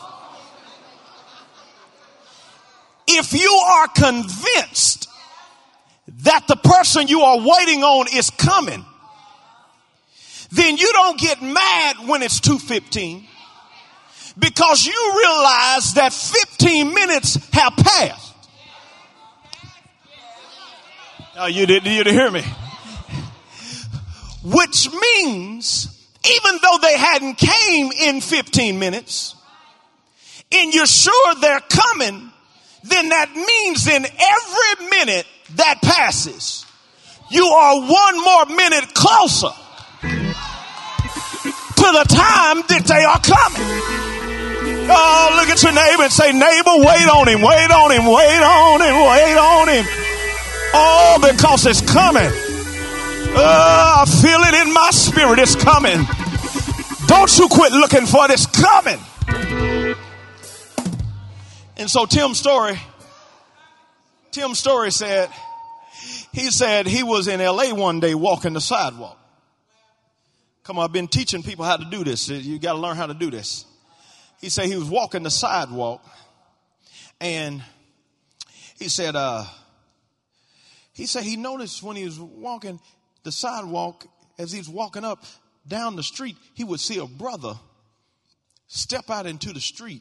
If you are convinced that the person you are waiting on is coming, then you don't get mad when it's 2:15 because you realize that 15 minutes have passed. Oh, you didn't hear me. Which means even though they hadn't came in 15 minutes and you're sure they're coming, then that means in every minute that passes, you are one more minute closer to the time that they are coming. Oh, look at your neighbor and say, neighbor, wait on him, wait on him, wait on him, wait on him. Oh, because it's coming. I feel it in my spirit. It's coming. Don't you quit looking for it. It's coming. And so Tim Story said, he was in LA one day walking the sidewalk. Come on, I've been teaching people how to do this. You got to learn how to do this. He said he was walking the sidewalk and he said he noticed when he was walking the sidewalk, as he was walking up down the street, he would see a brother step out into the street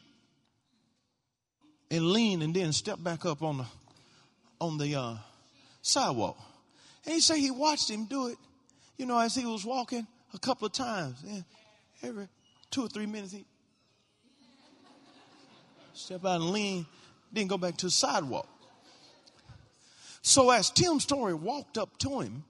and lean and then step back up on the sidewalk. And he said he watched him do it, as he was walking a couple of times. And every 2 or 3 minutes, he step out and lean, then go back to the sidewalk. So as Tim Story walked up to him,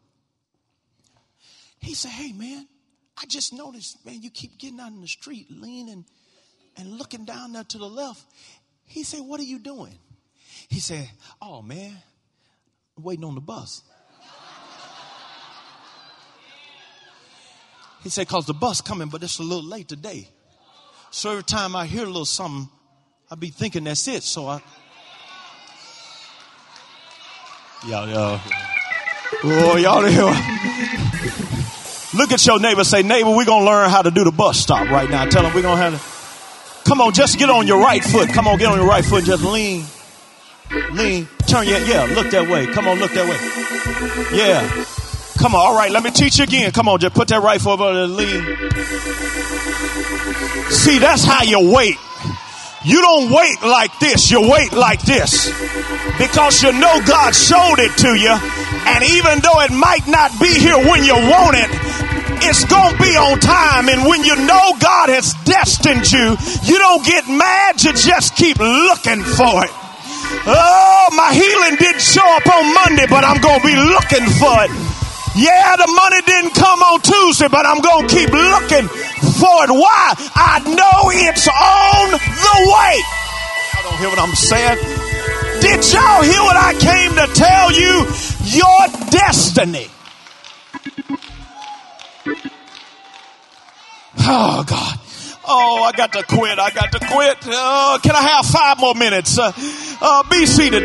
he said, hey, man, I just noticed, man, you keep getting out in the street, leaning and looking down there to the left. He said, what are you doing? He said, oh, man, I'm waiting on the bus. He said, because the bus coming, but it's a little late today. So every time I hear a little something, I be thinking that's it. So y'all look at your neighbor. Say, neighbor, we're going to learn how to do the bus stop right now. Tell them we're going to have to. Come on, just get on your right foot. Come on, get on your right foot. Just lean. Turn your, look that way. Come on, look that way. Yeah. Come on. All right, let me teach you again. Come on, just put that right foot over there, lean. See, that's how you wait. You don't wait like this. You wait like this. Because you know God showed it to you. And even though it might not be here when you want it, it's going to be on time. And when you know God has destined you, you don't get mad. You just keep looking for it. Oh, my healing didn't show up on Monday, but I'm going to be looking for it. Yeah, the money didn't come on Tuesday, but I'm going to keep looking for it. Why? I know it's on the way. Y'all don't hear what I'm saying? Did y'all hear what I came to tell you? Your destiny. Oh, God. Oh, I got to quit. Can I have 5 more minutes? Be seated.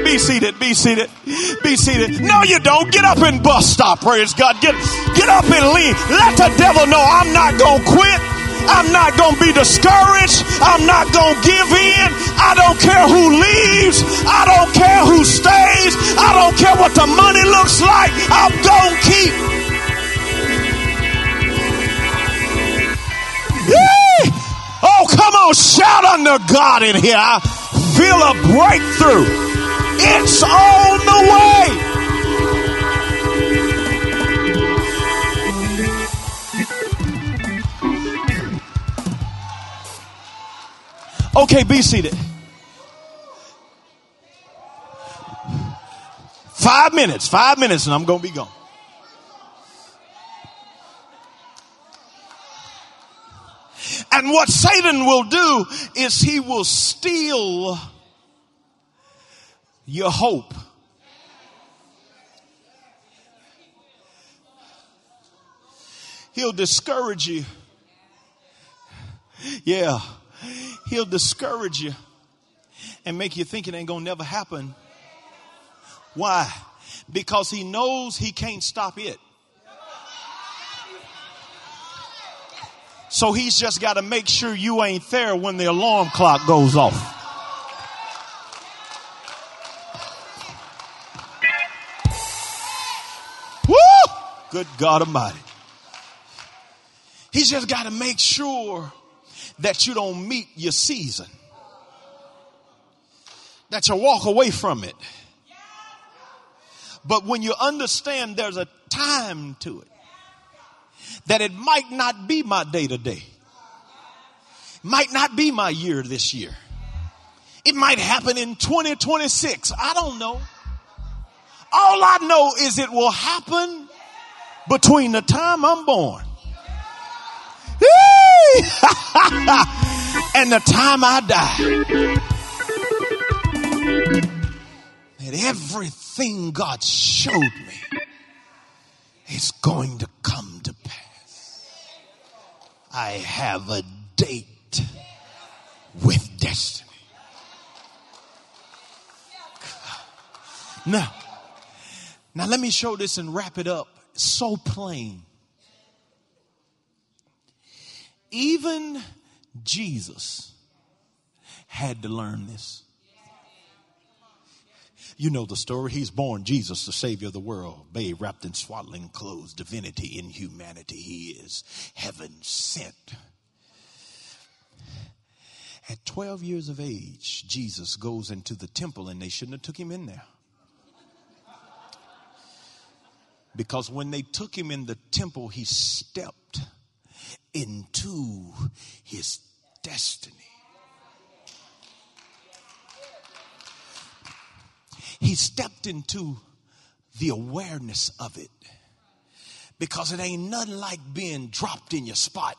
No, you don't. Get up and bus stop. Praise God. Get up and lean. Let the devil know I'm not going to quit. I'm not going to be discouraged. I'm not going to give in. I don't care who leaves. I don't care who stays. I don't care what the money looks like. I'm going to keep. Oh, come on, shout unto God in here. I feel a breakthrough. It's on the way. Okay, be seated. 5 minutes, and I'm going to be gone. And what Satan will do is he will steal your hope. He'll discourage you. Yeah. He'll discourage you and make you think it ain't going to never happen. Why? Because he knows he can't stop it. So he's just got to make sure you ain't there when the alarm clock goes off. Woo! Good God Almighty. He's just got to make sure that you don't meet your season. That you walk away from it. But when you understand there's a time to it. That it might not be my day to day. Might not be my year this year. It might happen in 2026. I don't know. All I know is it will happen between the time I'm born and the time I die. And everything God showed me is going to come to pass. I have a date with destiny. Now let me show this and wrap it up. So plain. Even Jesus had to learn this. You know the story. He's born Jesus, the Savior of the world. Babe wrapped in swaddling clothes, divinity in humanity. He is heaven sent. At 12 years of age, Jesus goes into the temple, and they shouldn't have took him in there. Because when they took him in the temple, he stepped into his destiny. He stepped into the awareness of it. Because it ain't nothing like being dropped in your spot.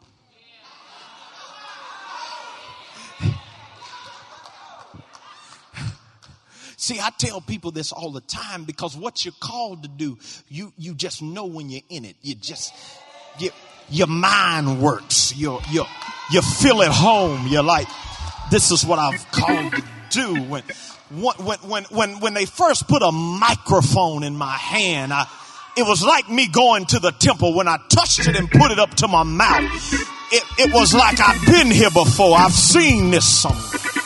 See, I tell people this all the time because what you're called to do, you just know when you're in it. Your mind works. You feel at home. You're like, this is what I've called to do. When they first put a microphone in my hand, it was like me going to the temple. When I touched it and put it up to my mouth, it was like I've been here before. I've seen this somewhere.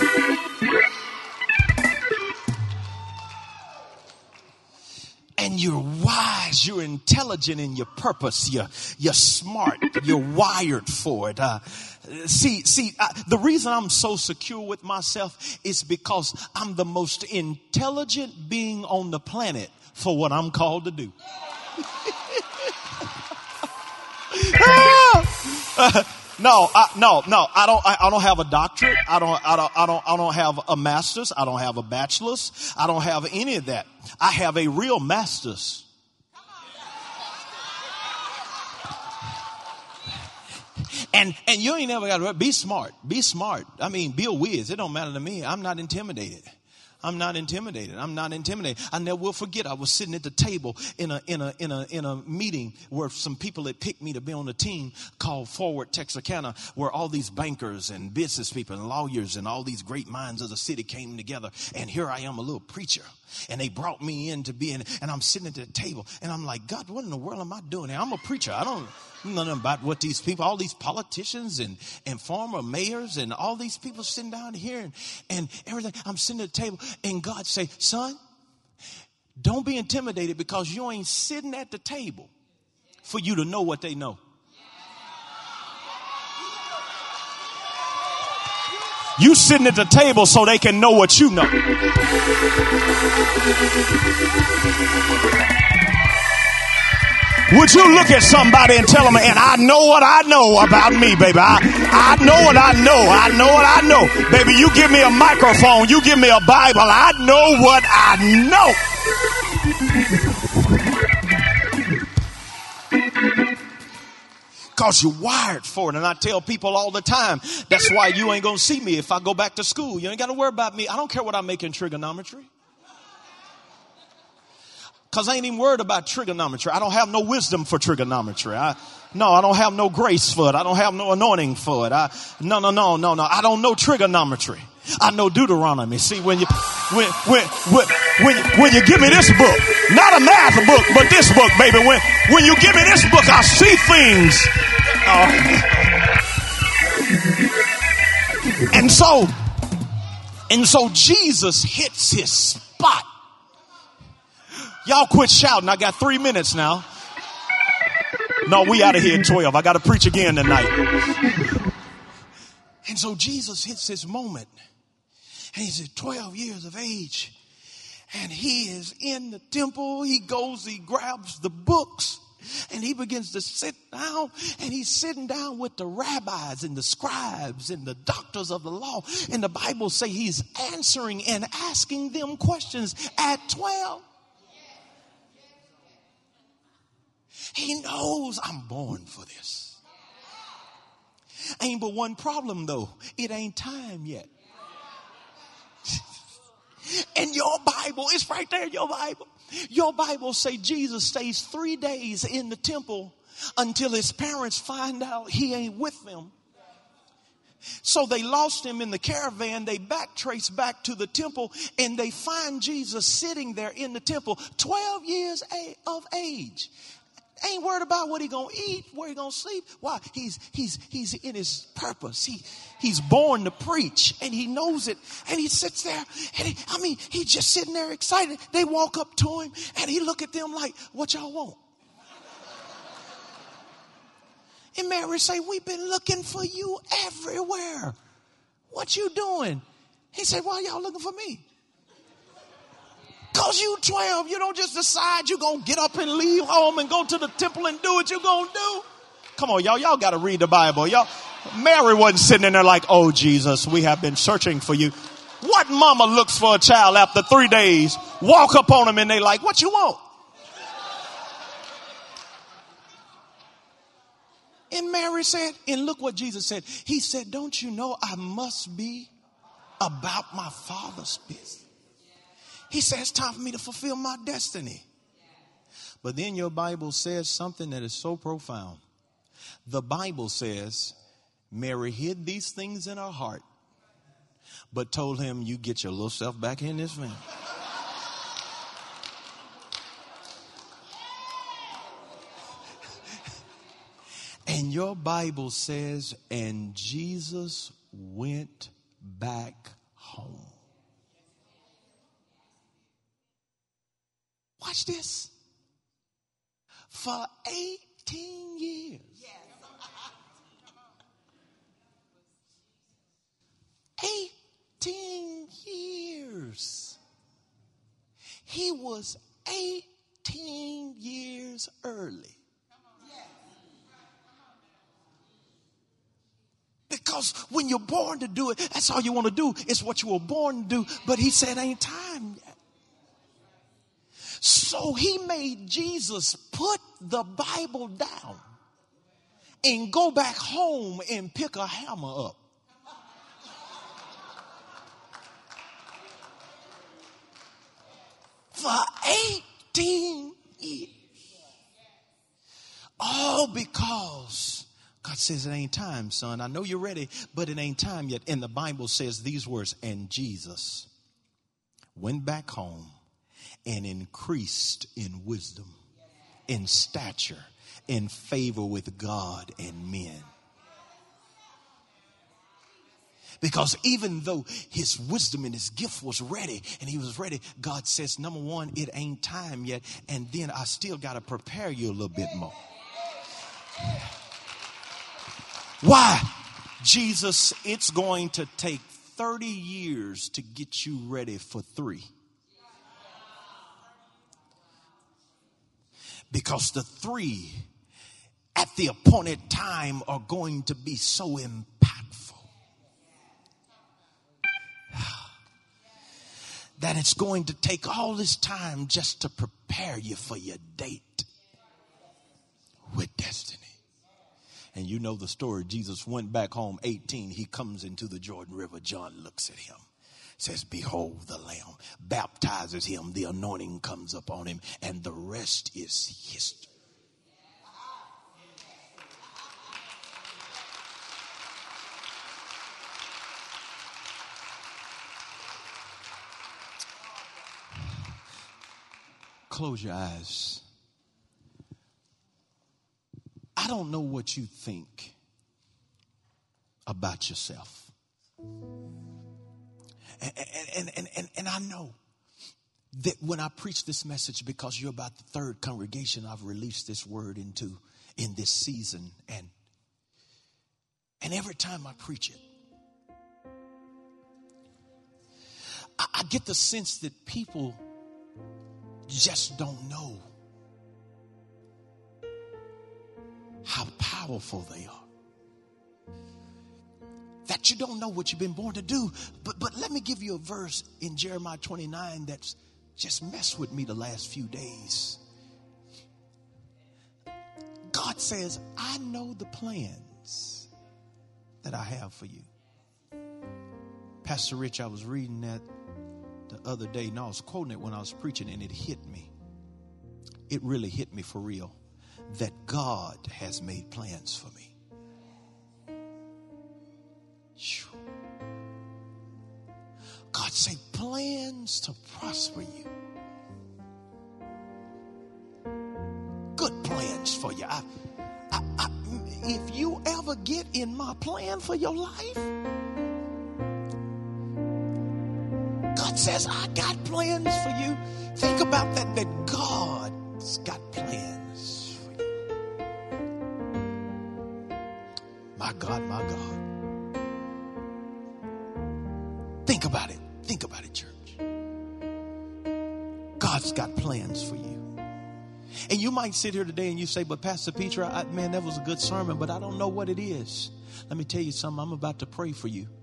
And you're wise, you're intelligent in your purpose, you're smart, you're wired for it. The reason I'm so secure with myself is because I'm the most intelligent being on the planet for what I'm called to do. No, I don't have a doctorate. I don't have a master's. I don't have a bachelor's. I don't have any of that. I have a real master's. And you ain't never got to be smart. Be smart. I mean, be a whiz. It don't matter to me. I'm not intimidated. I never will forget. I was sitting at the table in a meeting where some people had picked me to be on a team called Forward Texarkana, where all these bankers and business people and lawyers and all these great minds of the city came together. And here I am, a little preacher. And they brought me in to be in, and I'm sitting at the table and I'm like, God, what in the world am I doing here? I'm a preacher. I don't know nothing about what these people, all these politicians and former mayors and all these people sitting down here and everything. I'm sitting at the table and God say, son, don't be intimidated because you ain't sitting at the table for you to know what they know. You sitting at the table so they can know what you know. Would you look at somebody and tell them, and I know what I know about me, baby. I know what I know. I know what I know. Baby, you give me a microphone. You give me a Bible. I know what I know. Because you're wired for it. And I tell people all the time, that's why you ain't going to see me if I go back to school. You ain't got to worry about me. I don't care what I make in trigonometry. Because I ain't even worried about trigonometry. I don't have no wisdom for trigonometry. I don't have no grace for it. I don't have no anointing for it. No. I don't know trigonometry. I know Deuteronomy. See, when you give me this book, not a math book, but this book, baby, when you give me this book, I see things. And so Jesus hits his spot. Y'all quit shouting. I got 3 minutes now. No, we out of here at 12. I got to preach again tonight. And so Jesus hits his moment. And he's at 12 years of age. And he is in the temple. He goes, he grabs the books. And he begins to sit down. And he's sitting down with the rabbis and the scribes and the doctors of the law. And the Bible say he's answering and asking them questions at 12. He knows I'm born for this. Ain't but one problem though. It ain't time yet. And your Bible, it's right there in your Bible. Your Bible say Jesus stays 3 days in the temple until his parents find out he ain't with them. So they lost him in the caravan. They backtrace back to the temple and they find Jesus sitting there in the temple, 12 years of age. Ain't worried about what he gonna eat, where he gonna sleep. Why? He's in his purpose. He's born to preach and he knows it. And he sits there and he's just sitting there excited. They walk up to him and he look at them like, what y'all want? And Mary say, we've been looking for you everywhere. What you doing? He said, why y'all looking for me? Because you 12, you don't just decide you're going to get up and leave home and go to the temple and do what you're going to do. Come on, y'all. Y'all got to read the Bible. Mary wasn't sitting in there like, oh, Jesus, we have been searching for you. What mama looks for a child after 3 days, walk up on them and they like, what you want? And Mary said, and look what Jesus said. He said, don't you know I must be about my Father's business? He says, it's time for me to fulfill my destiny. But then your Bible says something that is so profound. The Bible says Mary hid these things in her heart, but told him, you get your little self back in this family. And your Bible says, and Jesus went back home. Watch this. For 18 years. 18 years. He was 18 years early. Because when you're born to do it, that's all you want to do. It's what you were born to do. But he said, ain't time yet. So he made Jesus put the Bible down and go back home and pick a hammer up. For 18 years. All because God says it ain't time, son. I know you're ready, but it ain't time yet. And the Bible says these words, and Jesus went back home and increased in wisdom, in stature, in favor with God and men. Because even though his wisdom and his gift was ready and he was ready, God says, number one, it ain't time yet. And then I still got to prepare you a little bit more. Why? Jesus, it's going to take 30 years to get you ready for 3. Because the 3 at the appointed time are going to be so impactful that it's going to take all this time just to prepare you for your date with destiny. And you know the story. Jesus went back home 18. He comes into the Jordan River. John looks at him, says, behold the Lamb, baptizes him. The anointing comes upon him, and the rest is history. Close your eyes. I don't know what you think about yourself. And I know that when I preach this message, because you're about the 3rd congregation I've released this word into in this season. And every time I preach it, I get the sense that people just don't know how powerful they are. That you don't know what you've been born to do. But let me give you a verse in Jeremiah 29 that's just messed with me the last few days. God says, I know the plans that I have for you. Pastor Rich, I was reading that the other day, and I was quoting it when I was preaching, and it hit me. It really hit me for real. That God has made plans for me. God said plans to prosper you. Good plans for you. If you ever get in my plan for your life, God says, I got plans for you. Think about that God's got plans for you. My God, my God. Think about it. Think about it, church. God's got plans for you. And you might sit here today and you say, but Pastor Petra, man, that was a good sermon, but I don't know what it is. Let me tell you something. I'm about to pray for you.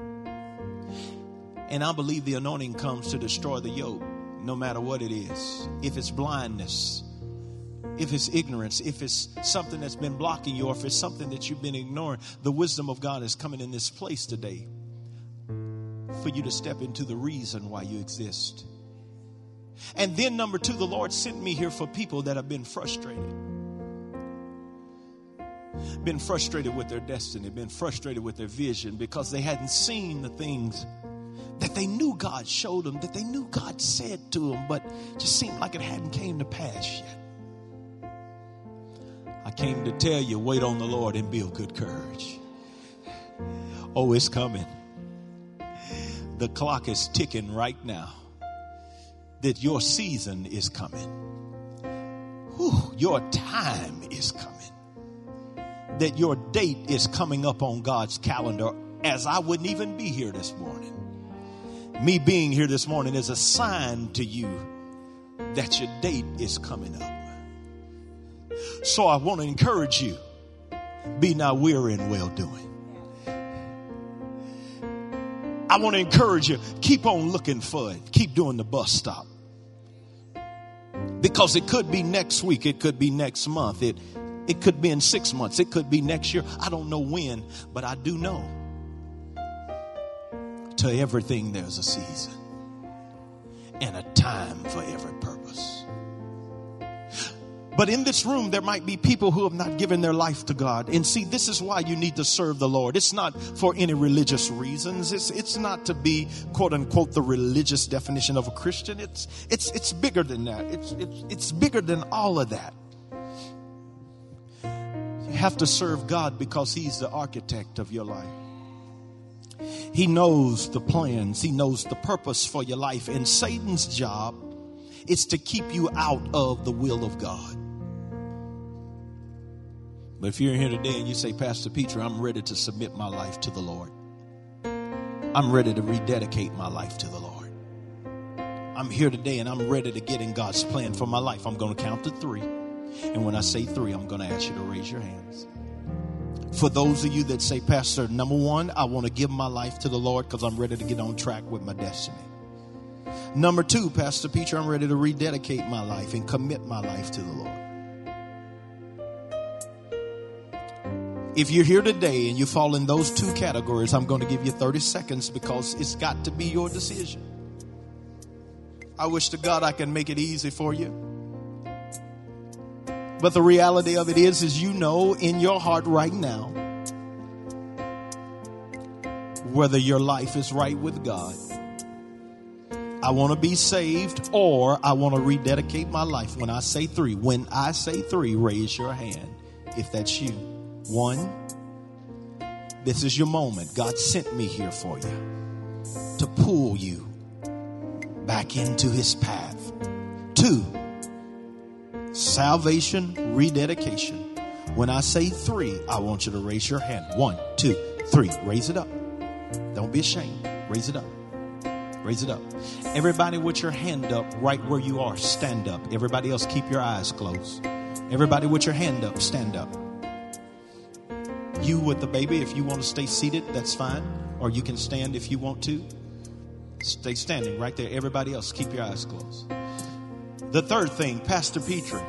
And I believe the anointing comes to destroy the yoke, no matter what it is. If it's blindness, if it's ignorance, if it's something that's been blocking you, or if it's something that you've been ignoring, the wisdom of God is coming in this place today for you to step into the reason why you exist. And then number 2, the Lord sent me here for people that have been frustrated. been frustrated with their destiny, been frustrated with their vision because they hadn't seen the things that they knew God showed them, that they knew God said to them, but just seemed like it hadn't came to pass yet. I came to tell you, wait on the Lord and be of good courage. Oh, it's coming. The clock is ticking right now. That your season is coming. Whew, your time is coming. That your date is coming up on God's calendar, as I wouldn't even be here this morning. Me being here this morning is a sign to you that your date is coming up. So I want to encourage you, be not weary in well doing. I want to encourage you, keep on looking for it. Keep doing the bus stop. Because it could be next week. It could be next month. It could be in 6 months. It could be next year. I don't know when, but I do know. To everything there's a season and a time for every purpose. But in this room, there might be people who have not given their life to God. And see, this is why you need to serve the Lord. It's not for any religious reasons. It's not to be, quote unquote, the religious definition of a Christian. It's bigger than that. It's bigger than all of that. You have to serve God because He's the architect of your life. He knows the plans. He knows the purpose for your life. And Satan's job is to keep you out of the will of God. But if you're here today and you say, Pastor Peter, I'm ready to submit my life to the Lord. I'm ready to rededicate my life to the Lord. I'm here today and I'm ready to get in God's plan for my life. I'm going to count to 3. And when I say 3, I'm going to ask you to raise your hands. For those of you that say, Pastor, number 1, I want to give my life to the Lord because I'm ready to get on track with my destiny. Number 2, Pastor Peter, I'm ready to rededicate my life and commit my life to the Lord. If you're here today and you fall in those 2 categories, I'm going to give you 30 seconds because it's got to be your decision. I wish to God I can make it easy for you. But the reality of it is you know in your heart right now whether your life is right with God. I want to be saved or I want to rededicate my life. When I say 3, raise your hand if that's you. 1, this is your moment. God sent me here for you to pull you back into His path. 2, salvation, rededication. When I say 3, I want you to raise your hand. 1, 2, 3. Raise it up. Don't be ashamed. Raise it up. Raise it up. Everybody with your hand up right where you are, stand up. Everybody else, keep your eyes closed. Everybody with your hand up, stand up. You with the baby, if you want to stay seated, that's fine. Or you can stand if you want to. Stay standing right there. Everybody else, keep your eyes closed. The third thing, Pastor Petrie,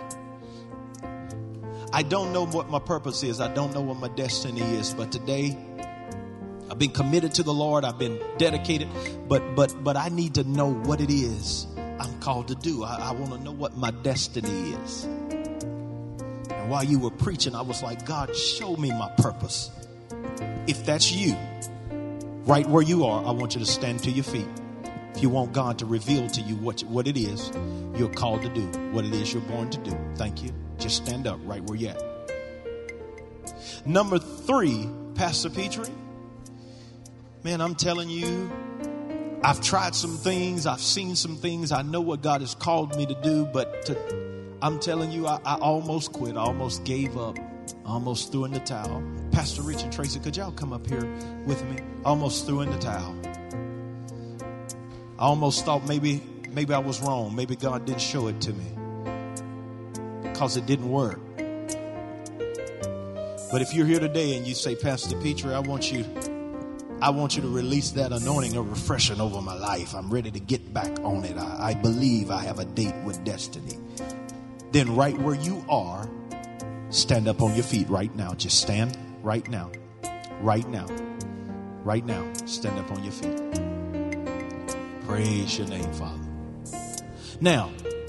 I don't know what my purpose is. I don't know what my destiny is. But today, I've been committed to the Lord. I've been dedicated. But I need to know what it is I'm called to do. I want to know what my destiny is. And while you were preaching, I was like, God, show me my purpose. If that's you, right where you are, I want you to stand to your feet. If you want God to reveal to you what it is you're called to do, what it is you're born to do. Thank you. Just stand up right where you're at. Number 3, Pastor Petrie. Man, I'm telling you, I've tried some things. I've seen some things. I know what God has called me to do, but I'm telling you, I almost quit. I almost gave up. I almost threw in the towel. Pastor Rich and Tracy, could y'all come up here with me? I almost threw in the towel. I almost thought maybe I was wrong. Maybe God didn't show it to me because it didn't work. But if you're here today and you say, Pastor Petrie, I want you to release that anointing of refreshing over my life. I'm ready to get back on it. I believe I have a date with destiny. Then right where you are, stand up on your feet right now. Just stand right now. Right now. Right now. Stand up on your feet. Praise your name, Father. Now,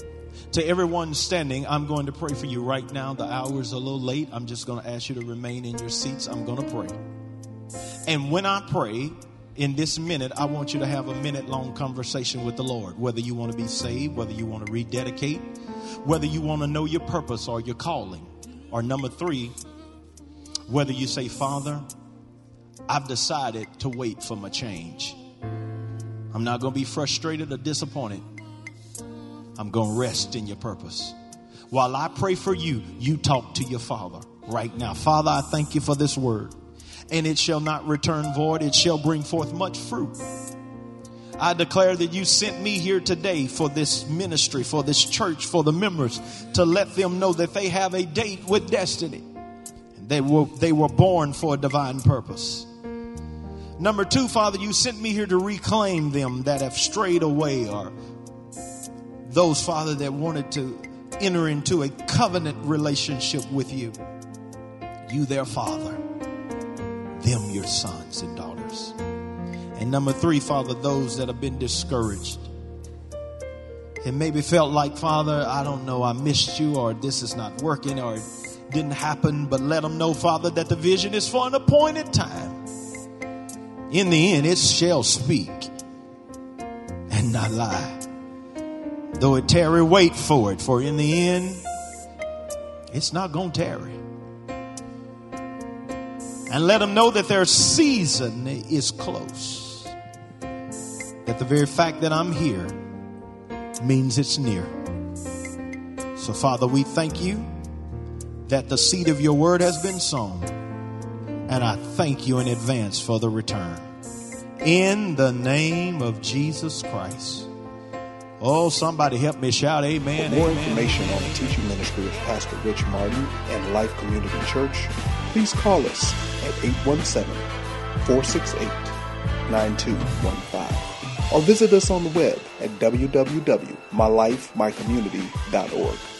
To everyone standing, I'm going to pray for you right now. The hour is a little late. I'm just going to ask you to remain in your seats. I'm going to pray. And when I pray, in this minute, I want you to have a minute-long conversation with the Lord. Whether you want to be saved, whether you want to rededicate, whether you want to know your purpose or your calling. Or number 3, whether you say, Father, I've decided to wait for my change. I'm not going to be frustrated or disappointed. I'm going to rest in your purpose. While I pray for you, you talk to your Father right now. Father, I thank you for this word. And it shall not return void. It shall bring forth much fruit. I declare that you sent me here today for this ministry, for this church, for the members, to let them know that they have a date with destiny. They were born for a divine purpose. Number 2, Father, you sent me here to reclaim them that have strayed away, or those, Father, that wanted to enter into a covenant relationship with you. You, their Father, them, your sons and daughters. And number 3, Father, those that have been discouraged and maybe felt like, Father, I don't know, I missed you, or this is not working, or it didn't happen. But let them know, Father, that the vision is for an appointed time. In the end, it shall speak and not lie. Though it tarry, wait for it, for in the end, it's not going to tarry. And let them know that their season is close. That the very fact that I'm here means it's near. So, Father, we thank you that the seed of your word has been sown. And I thank you in advance for the return. In the name of Jesus Christ. Oh, somebody help me shout amen. For more amen, information amen. on the teaching ministry of Pastor Rich Martin and Life Community Church, please call us at 817-468-9215 or visit us on the web at www.mylifemycommunity.org.